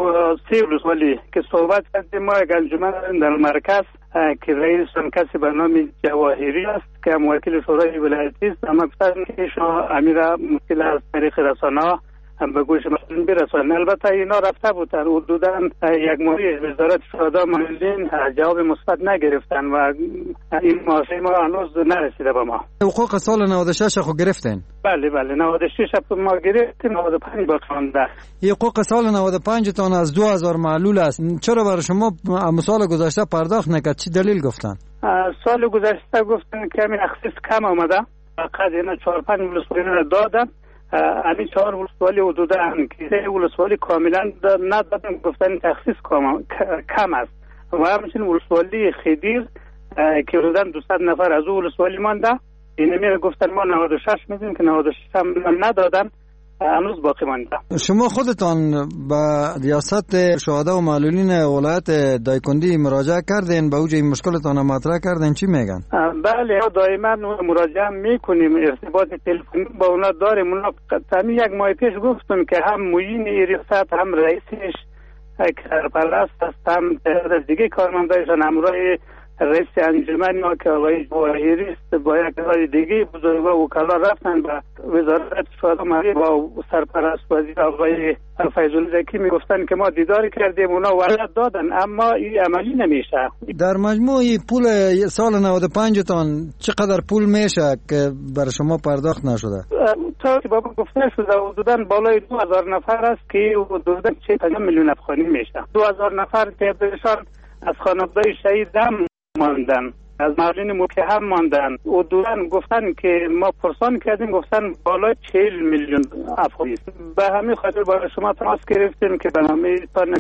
3 ولسوالی که صحبت کردیم. ما یک انجمن در مرکز که رئیس هم کسی به نام جواهری است که وکیل شورای ولایتی است. اما گفتن که شما امیر مشکل از طریق رسانه به گوش مسئولین برسانند. البته اینا رفته بودن حدوداً یک ماهی وزارت شهدا معلولین جواب مثبت نگرفتن و این ماهی ما هنوز نرسیده به ما. حقوق سال 96 خو گرفتین؟ بله 96 ما گرفتیم، 95 باقی مانده. این حقوق سال 95 تان از 2000 معلول است. چرا برای شما سال گذشته پرداخت نکرد؟ چی دلیل گفتن؟ سال گذشته گفتن که همین اخصیص کم آمده، فقط اینا 4-5 ولسوالی را دادن. همین 4 ولسوالی حدودا که 3 ولسوالی کاملا ندادن، گفتن تخصیص کم است. و همچنین ولسوالی خدیر که حدودا 200 نفر از اون ولسوالی مانده، اینمی گفتن ما 96 میدیم که 96 هم ندادن، هنوز باقی مانده. شما خودتان به ریاست شهدا و معلولین ولایت دایکندی مراجعه کردین؟ به اوج این مشکلتان مطرح کردین؟ چی میگن؟ بله دائما مراجعه میکنیم، ارتباط تلفنی با اونا داریم. اونا تمی یک ماه پیش گفتم که هم معین ریاست هم رئیسش سرپرست است، هم دیگه کارمندایشان همراه رئیس انجمن ما که آقای جواهری است با یک راه دیگه بزرگوار وکلا رفتن به وزارت شهدا معلولین با سرپرست وزیر آقای فیض‌الله زکی میگفتن که ما دیدار کردیم، اونا ولد دادن اما این عملی نمیشه. در مجموع پول سال 95 تان چقدر پول میشه که برای شما پرداخت نشده؟ تا که بابا گفته شده حدوداً بالای 2000 نفر است که حدوداً 6 میلیون افغانی میشه. 2000 نفر که بهشان از خانواده شهید هم ماندن، از معلولین متهم ماندن. حدوداً گفتن که ما پرسان کردیم، گفتن بالای 40 میلیون افغانی است. به همین خاطر برای شما تماس گرفتیم که برنامه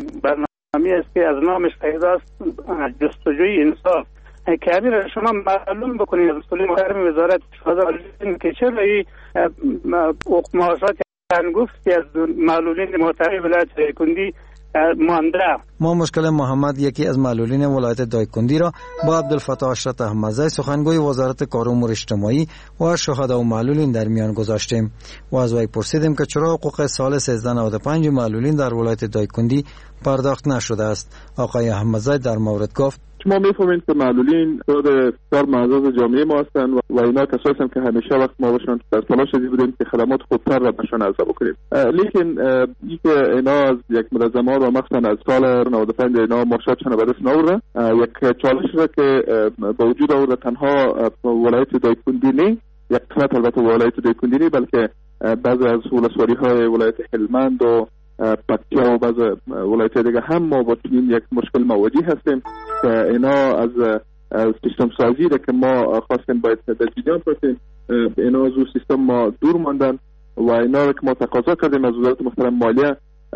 است که از نامش پیدا است، جستجوی انصاف، که همین را شما معلوم بکنید از مسئولین محترم وزارت شهدا که چرا این معاشات انگفتی از معلولین محترم ولایت دایکندی مانده. ما مشکل محمد یکی از معلولین ولایت دایکندی را با عبدالفتاح اشرت احمدزی سخنگوی وزارت کار و امور اجتماعی و شهدا و معلولین در میان گذاشتیم و از وی پرسیدیم که چرا حقوق سال 1395 معلولین در ولایت دایکندی پرداخت نشده است. آقای احمدزی در مورد گفت شما میفهمید که معلولین بسیار معزز جامعه ما هستند و اینا کسایی هستند که همیشه وقت ما باشن در تلاش بودیم که خدمات خوبتر را بهشان عرضه بکنیم. لیکن این که اینا از یک منظمه و مخصوصا از سال 95 اینا معاشاتشان به دست نآورده، یک چالش را که با وجود آورده تنها ولایت دایکندی نه، یک قسمت البته ولایت دایکندی نه بلکه بعضی از ولسوالی‌های ولایت هلمند و پکتیا و بعضی ولایت دیگه هم ما با چنین یک مشکل مواجه هستیم که اینا از سیستم سازی را که ما خواستیم باید در جریان باشیم، اینا از سیستم ما دور ماندن و اینا را که ما تقاضا کردیم از وزارت محترم مالیه،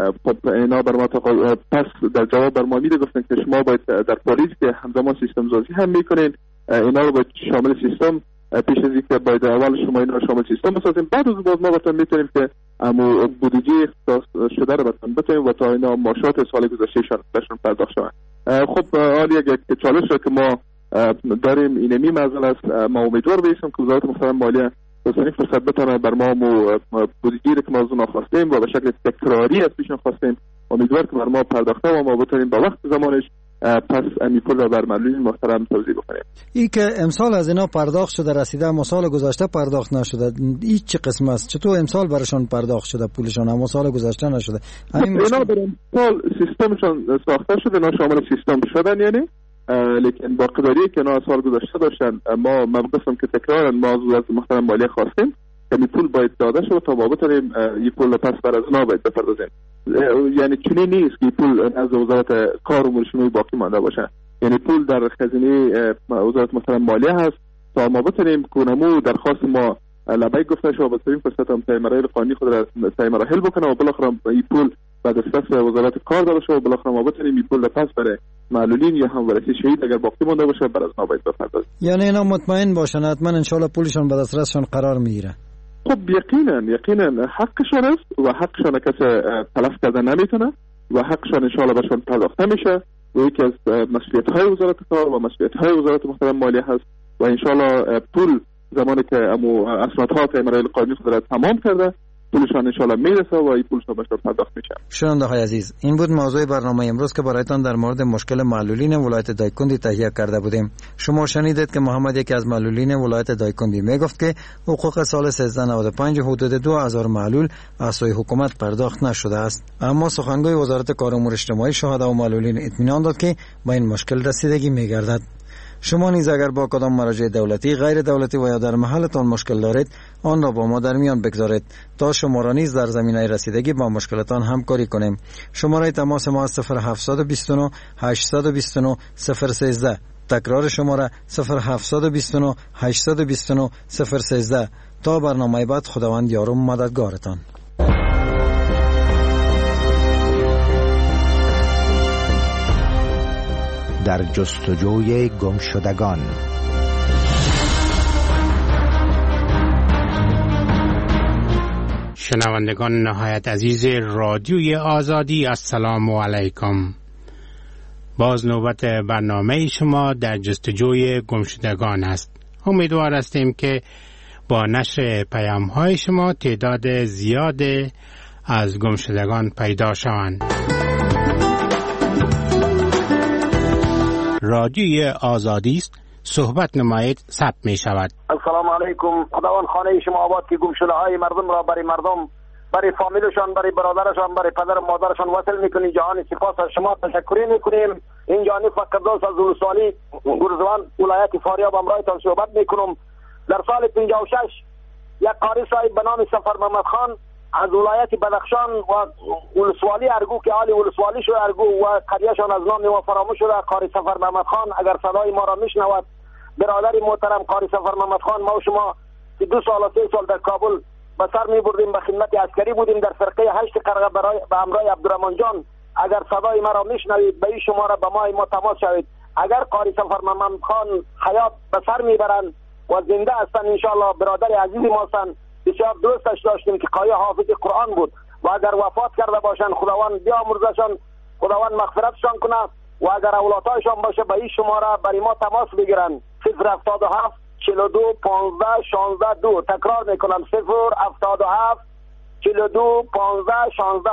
اینا بر ما پس در جواب بر ما میده گفتن که شما باید در پاریس که همزمان سیستم سازی هم میکنین، اینا رو باید شامل سیستم پیش از اینکه باید اول شما اینا رو شامل سیستم بسازیم، بعد از باز ما بتون میتونیم که امو بودجه اختصاص شده رو بتون بتونیم و تا اینا معاشات سال گذشتهشان بهشون پرداخت شود. خب حال یک چالش رو که ما داریم اینمی مسئله است. ما امیدوار باشیم که وزارت محترم مالیه بسیاری فرصت بتونه بر ما بودجه رو که ما از اون خواستیم و به شکل تکراری از پیشون خواستیم امیدوار که بر ما پرداخته و ما بتونیم با وقت زمانش پس امی پول را بر معلولین محترم توزیع بکنیم. این که امسال از اینا پرداخت شده رسیده اما سال گذشته پرداخت نشده، این چه قسم است؟ چطور امسال برشون پرداخت شده پولشون اما سال گذشته نشده؟ اینا در امسال سیستمشون ساخته شده، اینا شامل سیستم شدن یعنی، لیکن با قدری که اینا سال گذشته داشتن ما مبقصم که تکرارا ما از وزارت محترم مالیه خواستیم که این پول باید داده شد تا ما بتونیم این پول پس بر از اونا باید بپردازیم. یعنی چنین نیست که پول از وزارت کار و امور اجتماعی باقی مانده باشه، یعنی پول در خزینه وزارت محترم مالیه هست تا ما بتونیم کنمو درخواست ما لبیک گفته شو بتونیم فرصت هم طی مراحل قانونی خود را طی مراحل بکنه و بالاخره این پول بعد از دست وزارت کار داده شو و بالاخره ما بتونیم این پول پس برای معلولین یا هم ورثه شهید اگر باقی مانده باشه بر از ما باید بپردازیم. یعنی اینا مطمئن باشن حتما ان شاء الله پولشون به دسترسشون قرار میگیره. خب یقینا حقشون است و حقشون کسی تلف کردن نمیتونه و حقشون ان شاء الله بهشون پرداخت میشه و یکی از مسئولیت‌های وزارت کار و مسئولیت‌های وزارت محترم مالیه هست و ان شاء الله پول زمانی که اسنادها طی مراحل قانونی خود را تمام کرده پولشان انشالله میرسه و این پولشان بهشون پرداخت میشه. شنونده های عزیز، این بود موضوع برنامه امروز که برایتان در مورد مشکل معلولین ولایت دایکندی تهیه کرده بودیم. شما شنیدید که محمد یکی از معلولین ولایت دایکندی میگفت که حقوق سال 1395 حدود 2000 معلول از سوی حکومت پرداخت نشده است. اما سخنگوی وزارت کار و امور اجتماعی شهدا و معلولین اطمینان داد که با این مشکل رسیدگی میگردد. شما نیز اگر با کدام مراجع دولتی، غیر دولتی و یا در محلتان مشکل دارید، آن را با ما در میان بگذارید تا شما را نیز در زمینه رسیدگی با مشکلتان همکاری کنیم. شماره تماس ما 0729 829 013. تکرار شماره 0729 829 013. تا برنامه بعد خداوند یار و مددگارتان. در جستجوی گمشدگان. شنوندگان نهایت عزیز رادیوی آزادی، السلام علیکم. باز نوبت برنامه شما در جستجوی گمشدگان است. امیدوار هستیم که با نشر پیام های شما تعداد زیاد از گمشدگان پیدا شوند. رادیوی آزادی است، صحبت نمایید، ثبت می شود. السلام علیکم. خداوند خانه شما آباد که گمشده های مردم را برای مردم، برای فامیلشان، برای برادرشان، برای پدر و مادرشان وصل میکنی. جهان سپاس از شما تشکر میکنیم. این جانب فقردوس از ولسوالی گرزوان ولایت فاریاب امرایتان صحبت میکنم. در سال 56 یک قاری صاحب به نام سفر محمد خان از ولایت بدخشان و ولسوالی ارگو که حال ولسوالی شده ارگو و قریهشان از نام ما فراموش شده، قاری سفر محمد خان اگر صدای ما را میشنود، برادر محترم قاری سفر محمد خان، ما و شما 2 سال و 3 سال در کابل به سر می بردیم، به خدمت عسکری بودیم در فرقه 8 قرقه به همراه عبدالرحمن جان. اگر صدای ما را میشنوید به این شماره به ما تماس شوید. اگر قاری سفر محمد خان حیات به سر میبرند و زنده هستند انشاءالله برادر عزیز ما هستند. بسیار دوستش داشتیم که قاری حافظ قرآن بود و اگر وفات کرده باشند خداوند بیامرزشان، خداوند مغفرتشان کنه و اگر اولادایشان باشه به این شماره برای ما تماس بگیرن 077 42 15 16 2. تکرار میکنم 077 42 15 16.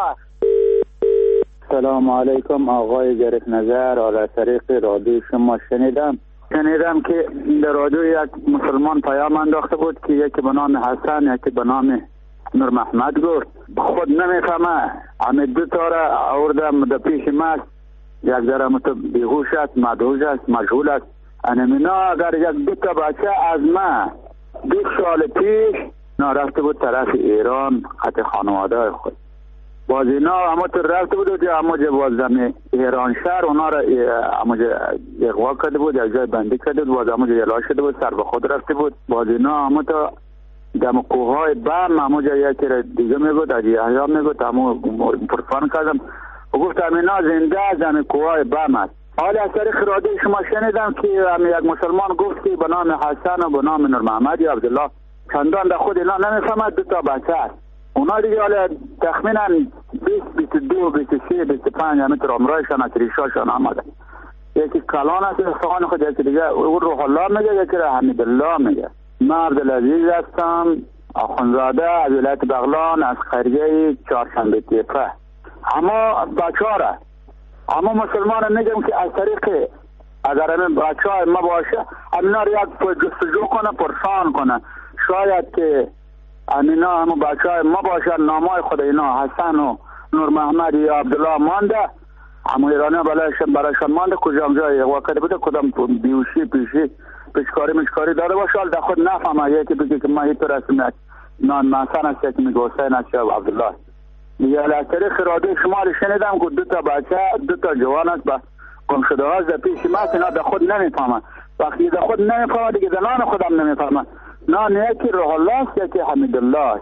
سلام علیکم آقای ظریف نظر. از طریق رادیو شما شنیدم که در رادیو یک مسلمان پیام انداخته بود که یکی به نام حسن یکی به نام نور محمد گفت خود نمیفهمه همه 2 تا را آوردم در پیش ماست، یک ذره بیهوش است، مدهوش است، مشغول است. انمینا اگر یک 2 تا بچه از ما 20 سال پیش رفته بود طرف ایران خط خانواده خود، باز اینا اما تو رفته بود و اما باز ایران شهر اونا را اما اغوا کرده بود، یک جای بندی کرده بود، باز اما جلا شده بود، سر به خود رفته بود. باز اینا اما تو دم کوههای بم اما جا یکی را دیگه میگود از یحیا میگود اما پرفان کردم و گفت امینا زنده از دم کوههای بم است. حالا از طریق رادیو شما شنیدم که یک مسلمان گفت که به نام حسن و به نام نور محمد یا عبدالله چندان در خود اینا نمیفهمد 2 تا بچه است. اونا دیگه حالا تخمینا 20 22 23 25 همینطور عمرایشان از ریشاشان آمده. یکی کلان است سخن خود، یکی دیگه او روح الله میگه، یکی حمیدالله میگه. من عبدالعزیز هستم، آخوندزاده از ولایت بغلان از قریه چهارشنبه تیپه. اما بچه ها را اما مسلمان میگم که از طریق اگر همین بچه های ما باشه امینا را یک جستجو کنه، پرسان کنه، شاید که امینا همون بچه های ما باشن نامای خود اینا حسن و نور محمد یا عبدالله مانده، اما ایرانی برایشان مانده کجام جای اغوا کرده بوده، کدام بیوشی پیشی پیشکاری مشکاری داده باشه، حال در خود نفهمه. یکی بگه که ما هیتو رسم نان محسن است، یکی میگه حسین است یا عبدالله. دیگه از طریق رادیو شما رو شنیدم که 2 تا بچه 2 تا جوان است با گمشده ها در پیش ما اینا در خود نمیفهمه. وقتی در خود نمیفهمه دیگه در نان خودم نمیفهمه. نان یکی روح الله است یکی حمیدالله.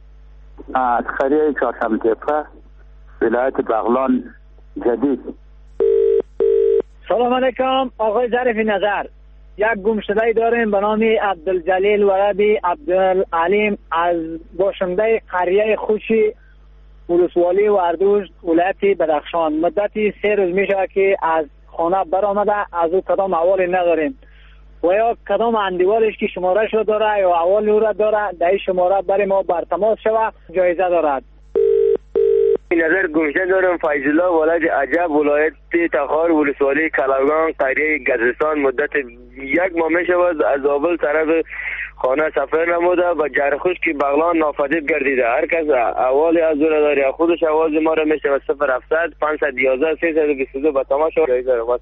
از قریه چهارشنبه تیپه ولایت بغلان جدید. سلام علیکم آقای ظریف نظر. یک گمشده داریم به نام عبدالجلیل ولدی عبدالعلیم از باشنده قریه خوشی ولسوالی وردوج ولایت بدخشان. مدتی 3 روز میشه که از خانه برآمده، از او کدام احوالی نداریم و یا کدام اندیوالش که شماره شو داره یا اول او را داره در این شماره برای ما بر تماس شوه جایزه دارد. نظر گمشده دارم. فیض الله ولد عجب، ولایت تخار، ولسوالی کلاوگان، قریه گزستان. مدت 1 ماه می شود از زابل طرف خانه سفر نموده و جرخوش که بغلان ناپدید گردیده. هر کس اوالی از او را داره خودش آواز ما را می شود 0700 511 322 به تماشا جایزه را.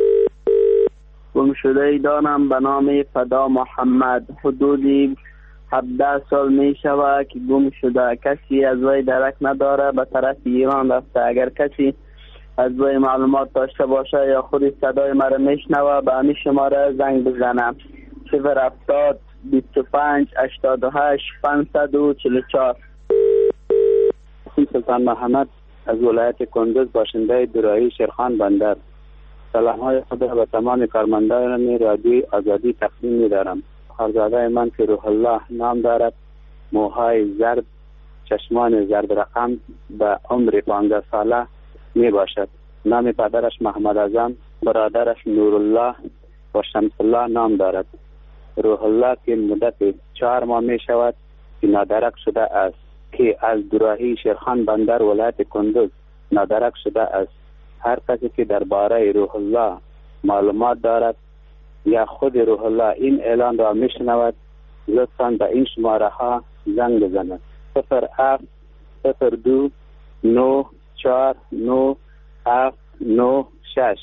گمشده دارم به نام فدا محمد. حدودی 17 سال می شود که گم شده. کسی از وی درک نداره، به طرف ایران رفته. اگر کسی از وی معلومات داشته باشه یا خودی صدای مرا میشنوه به همین شماره زنگ بزنم 070 25 88 544. سلطان محمد از ولایت کندوز، باشنده دوراهی شیرخان بندر. سلام های خود را به تمام کارمندان رادیوی آزادی تقدیم می دارم. خواهرزاده من که روح الله نام دارد، موهای زرد، چشمان زرد رقم، به عمر 15 ساله می باشد. نام پدرش محمد اعظم، برادرش نورالله و شمس الله نام دارد. روح الله که مدت 4 ماه می شود که نادرک شده است، که از دوراهی شیرخان بندر ولایت کندوز نادرک شده است. هر کسی که درباره روح الله معلومات دارد یا خود روح الله این اعلان را میشنود لطفاً به این شماره ها زنگ بزند 07 02 94 9796.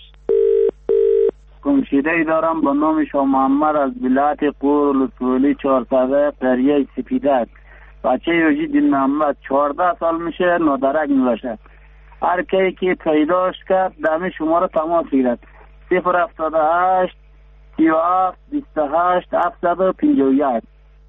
گمشده دارم به نام شاه محمد از ولایت قور ولسوالی 4 قریه سپیدک. بچه یوجی دین محمد 14 سال میشه، نادرک میباشد. هر کی که پیداش کرد دم شما را تماس گیرد 078 37 28 751.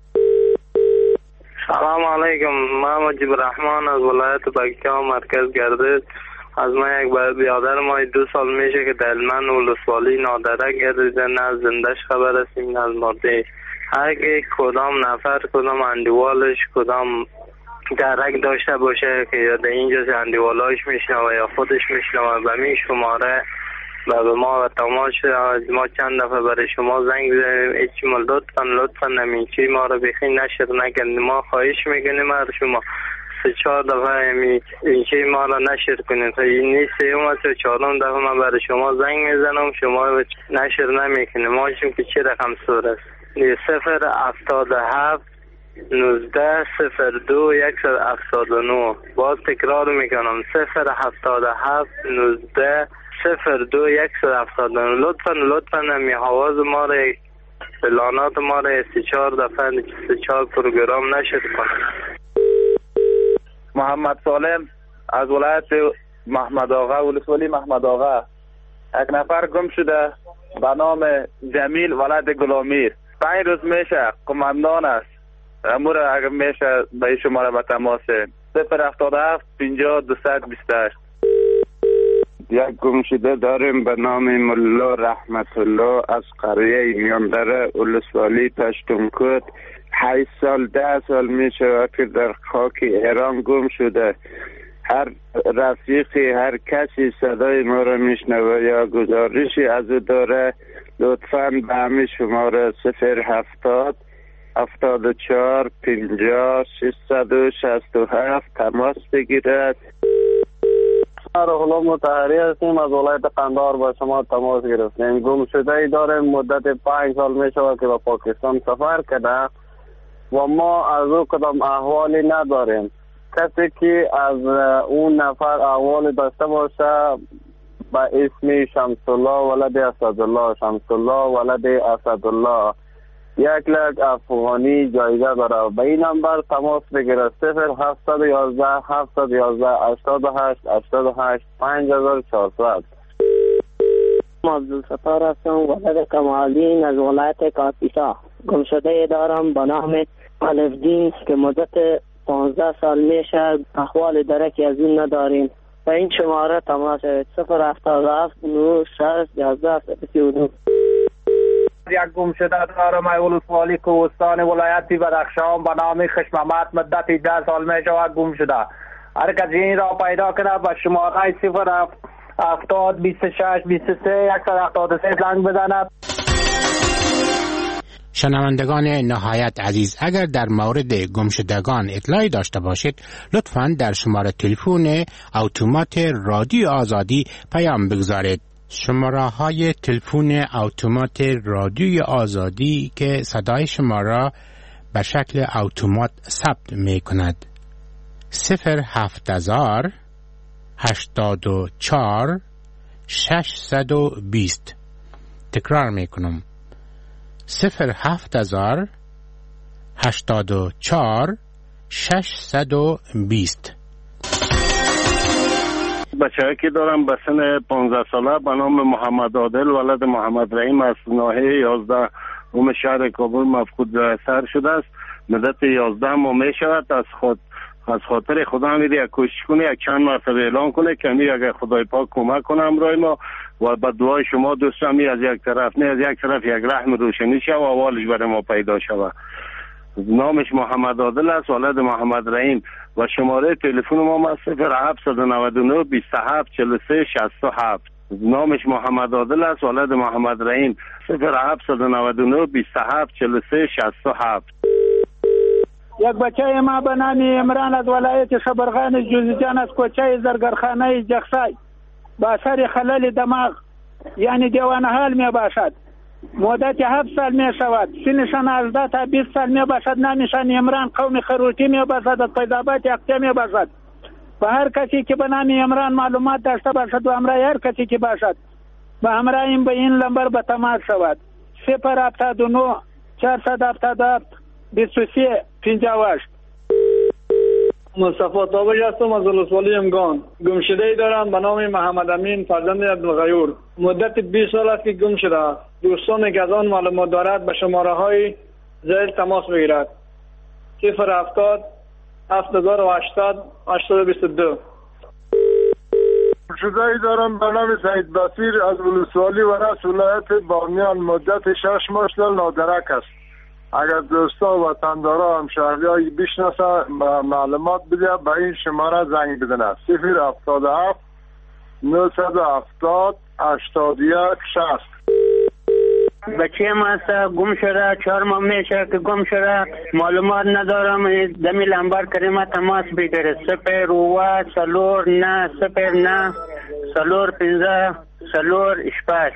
سلام علیکم. من مجیب الرحمن از ولایت بگتیا مرکز گردید. از من یک برادر ما 2 سال میشه که در من ولسوالی نادرک گردیده. نه زندهش خبر هستیم نه از مرده. هر کی کدام نفر کدام اندیوالش کدام درک داشته باشه که یا در اینجا اندیوالایش میشنوه یا خودش میشنوه به می شماره و به ما و تماس شده. ما چند دفعه برای شما زنگ بزنیم ایچی ما لطفا نمیچی ما رو بخی نشر نکنید. ما خواهش میکنیم از شما 3-4 دفعه اینچی ما رو نشر کنید. این نیست 3-4 دفعه من برای شما زنگ میزنم شما نشر نمیکنید. ما چون که چه رقم سور است 077 19 02 179. باز تکرار میکنم 077 19 02 179. لطفا نمی حواظ ما را اعلانات ما را 3-4 دفعه 3-4 پروگرام نشد کنم. محمد سالم از ولایت محمد آقا ولسوالی محمد آقا. یک نفر گم شده به نام جمیل ولد گلامیر. 5 روز میشه قماندان است. امور اگر میشه به شماره به تماس 077 50 228. یک گمشده داریم به نام ملا رحمت الله از قریه میاندره ولسوالی پشتونکوت. 8 سال 10 سال می شود که در خاک ایران گم شده. هر رفیقی هر کسی صدای ما را میشنوه یا گزارشی از او داره لطفاً به همین شماره 070 74 50 667 تماس بگیرد. غلام مطهری هستیم از ولایت قندهار با شما تماس گرفتیم. گم شده ای داریم مدت 5 سال می شود که به پاکستان سفر کرده و ما از او کدام احوالی نداریم. کسی که از اون نفر احوال داشته باشه با اسم شمس الله ولد اسدالله، شمس الله ولد اسدالله 1,00,000 افغانی جایزه داره. به این نمبر تماس بگیره 0711 711 88 88 5400. عبدالستار هستم ولد کمالدین از ولایت کاپیسا. گمشده دارم به نام الفدین که مدت 15 سال میشه احوال درکی از این نداریم. به این شماره تماس 077 960 11 32. یک گمشده دارم ولسوالی کوهستان ولایت بدخشان به نام خشممت مدت 10 سال میشه گم شده. هر کسی این را پیدا کنه به شماره 070 26 23 173 زنگ بزند. شنوندگان نهایت عزیز، اگر در مورد گمشدگان اطلاعی داشته باشید لطفاً در شماره تلفن اتومات رادیو آزادی پیام بگذارید. شماره های تلفن اتومات رادیوی آزادی که صدای شما را به شکل اتومات ثبت می کند 07000 84 620. تکرار می کنم 07000 84 620. بچه‌ای که دارم به سن 15 ساله به نام محمد عادل ولد محمد رحیم از ناحیه 11 شهر کابل مفقود سر شده است. مدت 11 ماه می شود. از خاطر خدا میری یک کوشش کنی، یک چند مرتبه اعلان کنه که اگر خدای پاک کمک کنه همراه ما و با دعای شما دوستان از یک طرف نه از یک طرف یک رحم روشنی شود و اولش برای ما پیدا شود. نامش محمد عادل است ولد محمد رحیم و شماره تلفن ما 0799 27 43 67. نامش محمد عادل است ولد محمد رحیم 0799 27 43 67. یک بچه ما به نام عمران از ولایت شبرغان جوزجان از کوچه زرگرخانه جخسای با اثر خلل دماغ یعنی دیوانه حال می باشد. مدت 7 سال می شود. سنشان 18 تا 20 سال می باشد. نامشان عمران قوم خروتی می باشد. از فیضاباد یقطه می باشد. و هر کسی که به نام عمران معلومات داشته باشد و همراه هر کسی که باشد به همراه این به این نمبر به تماس شود 079 477 23 58. مصطفی تابعی هستم از ولسوالی امگان. گمشده‌ای دارم به نام محمد امین فرزند عبدالغیور. مدت 20 سال است که گم شده است. دوستان که از آن معلومات دارد به شماره های زیر تماس بگیرد 070 7080 822. گمشده‌ای دارم به نام سعید بصیر از ولسوالی ورس ولایت بامیان. مدت 6 ماه نادرک است. اگر دوستا و وطندارا همشهریایی بشناسه معلومات بده به این شماره زنگ بدن 077 970 81 60. بچه ما است گم شده 4 ماه میشه که گم شده معلومات ندارم. دمی لمبر کریم تماس بگیره 0 سلور نه 0 نه سلور 15 سلور 8.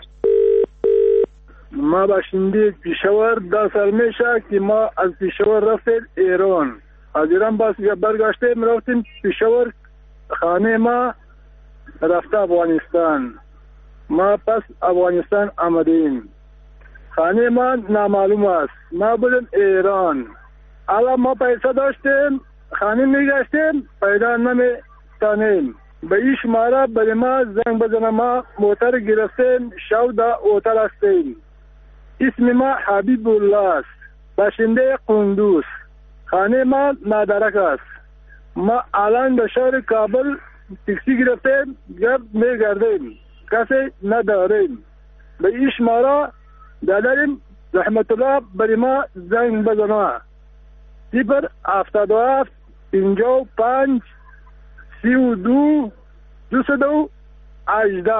ما باشنده پیشور 10 سال میشه که ما از پیشور رفتیم ایران. از ایران باز برگشتیم رفتیم پیشور خانه ما رفته افغانستان. ما پس افغانستان آمدیم. خانه ما نامعلوم است. ما بودیم ایران. الان ما پیسه داشتیم خانه میگشتیم پیدا نمیتانیم. به این شماره برای ما زنگ بزنه. ما موتر گرفتیم شودا اوتر هستیم. اسم ما حبیب الله است. باشنده قندوز. خانه ما نادرک است. ما الان به شهر کابل تاکسی گرفتیم گرد میگردیم کسی نداریم. به این شماره داریم رحمت الله برای ما زنگ بزنه 077 55 32 218.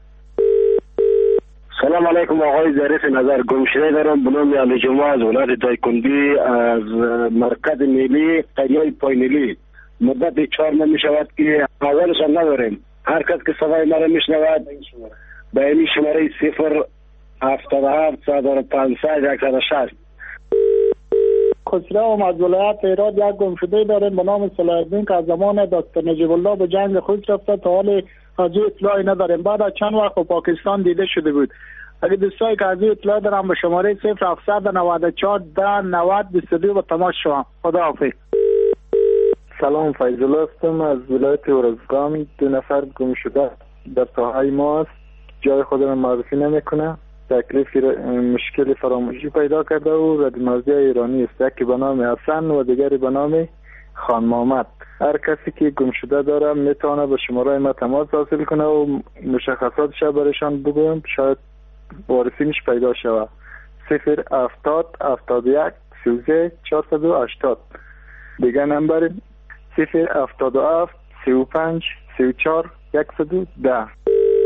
سلام علیکم آقای ظریف نظر. گمشده دارم به نام علی جمعه از ولایت دایکندی از مرکز نیلی قریه پایینلی. مدت 4 ماه می شود که اولش هم نداریم. هر کس که صدای مرا میشنود به این شماره 077 150 160. خسرو از ولایت هرات یک گمشده داریم به نام صلاح الدین که از زمان دکتر نجیب الله به جنگ خود رفته تا حال از او اطلاعی نداریم. بعد از چند وقت پاکستان دیده شده بود. اگه دوستایی که از او اطلاع دارم به شماره 0794 1090 22 به تماس شوم. خدا حافظ. سلام فیض الله هستم از ولایت ارزگان. 2 نفر گم شده در ساحه ما است. جای خود را معرفی نمیکنه. تکلیف مشکل فراموشی پیدا کرده و ردمازی ایرانی است. یکی به نام حسن و دیگری به نام خان محمد. هر کسی که گم شده داره میتونه به شماره ما تماس حاصل کنه و مشخصاتش برایشان بگویم شاید وارثینش پیدا شود. 070 71 33 480. دیگه نمبر 077 35 34 110.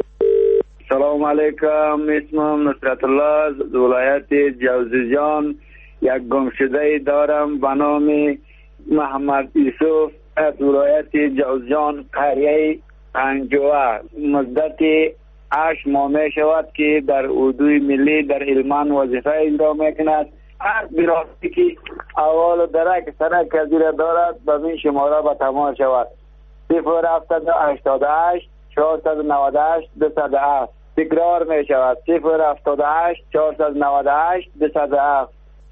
سلام علیکم. اسمم نصرت الله از ولایت جوزجان یک گمشده دارم به نام محمد یوسف از ولایت جوزجان قریه پنجوه. مدت 8 ماه می شود که در اردوی ملی در علمان وظیفه اجرا میکند. هر برادری که اول و درک سنک کذیره دارد به این شماره به تماس شود 078 498 207. تکرار می شود 078 498 207.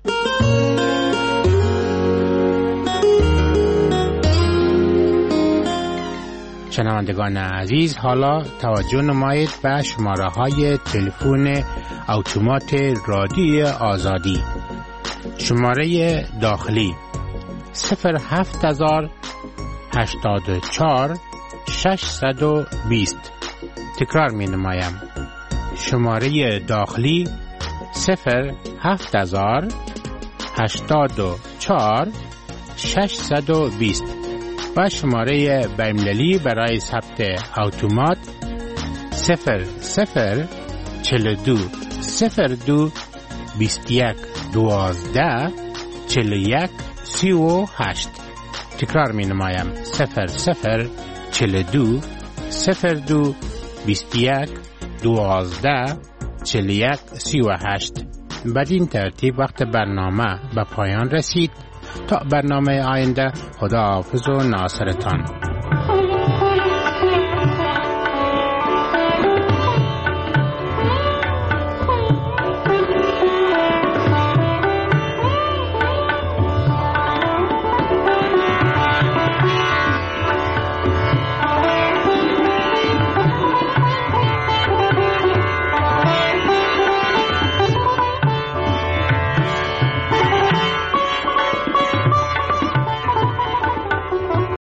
شنوندگان عزیز، حالا توجه نمایید به شماره های تلفن اتومات رادیوی آزادی. شماره داخلی 07084 620. تکرار می نمایم. شماره داخلی 07084 620 و شماره بین‌المللی برای ثبت اتومات 0042 02 21 12 41 38. تکرار می نمایم 0042 02 21 12 41 38. بدین ترتیب وقت برنامه به پایان رسید. تا برنامه آینده، خدا حافظ و ناصرتان.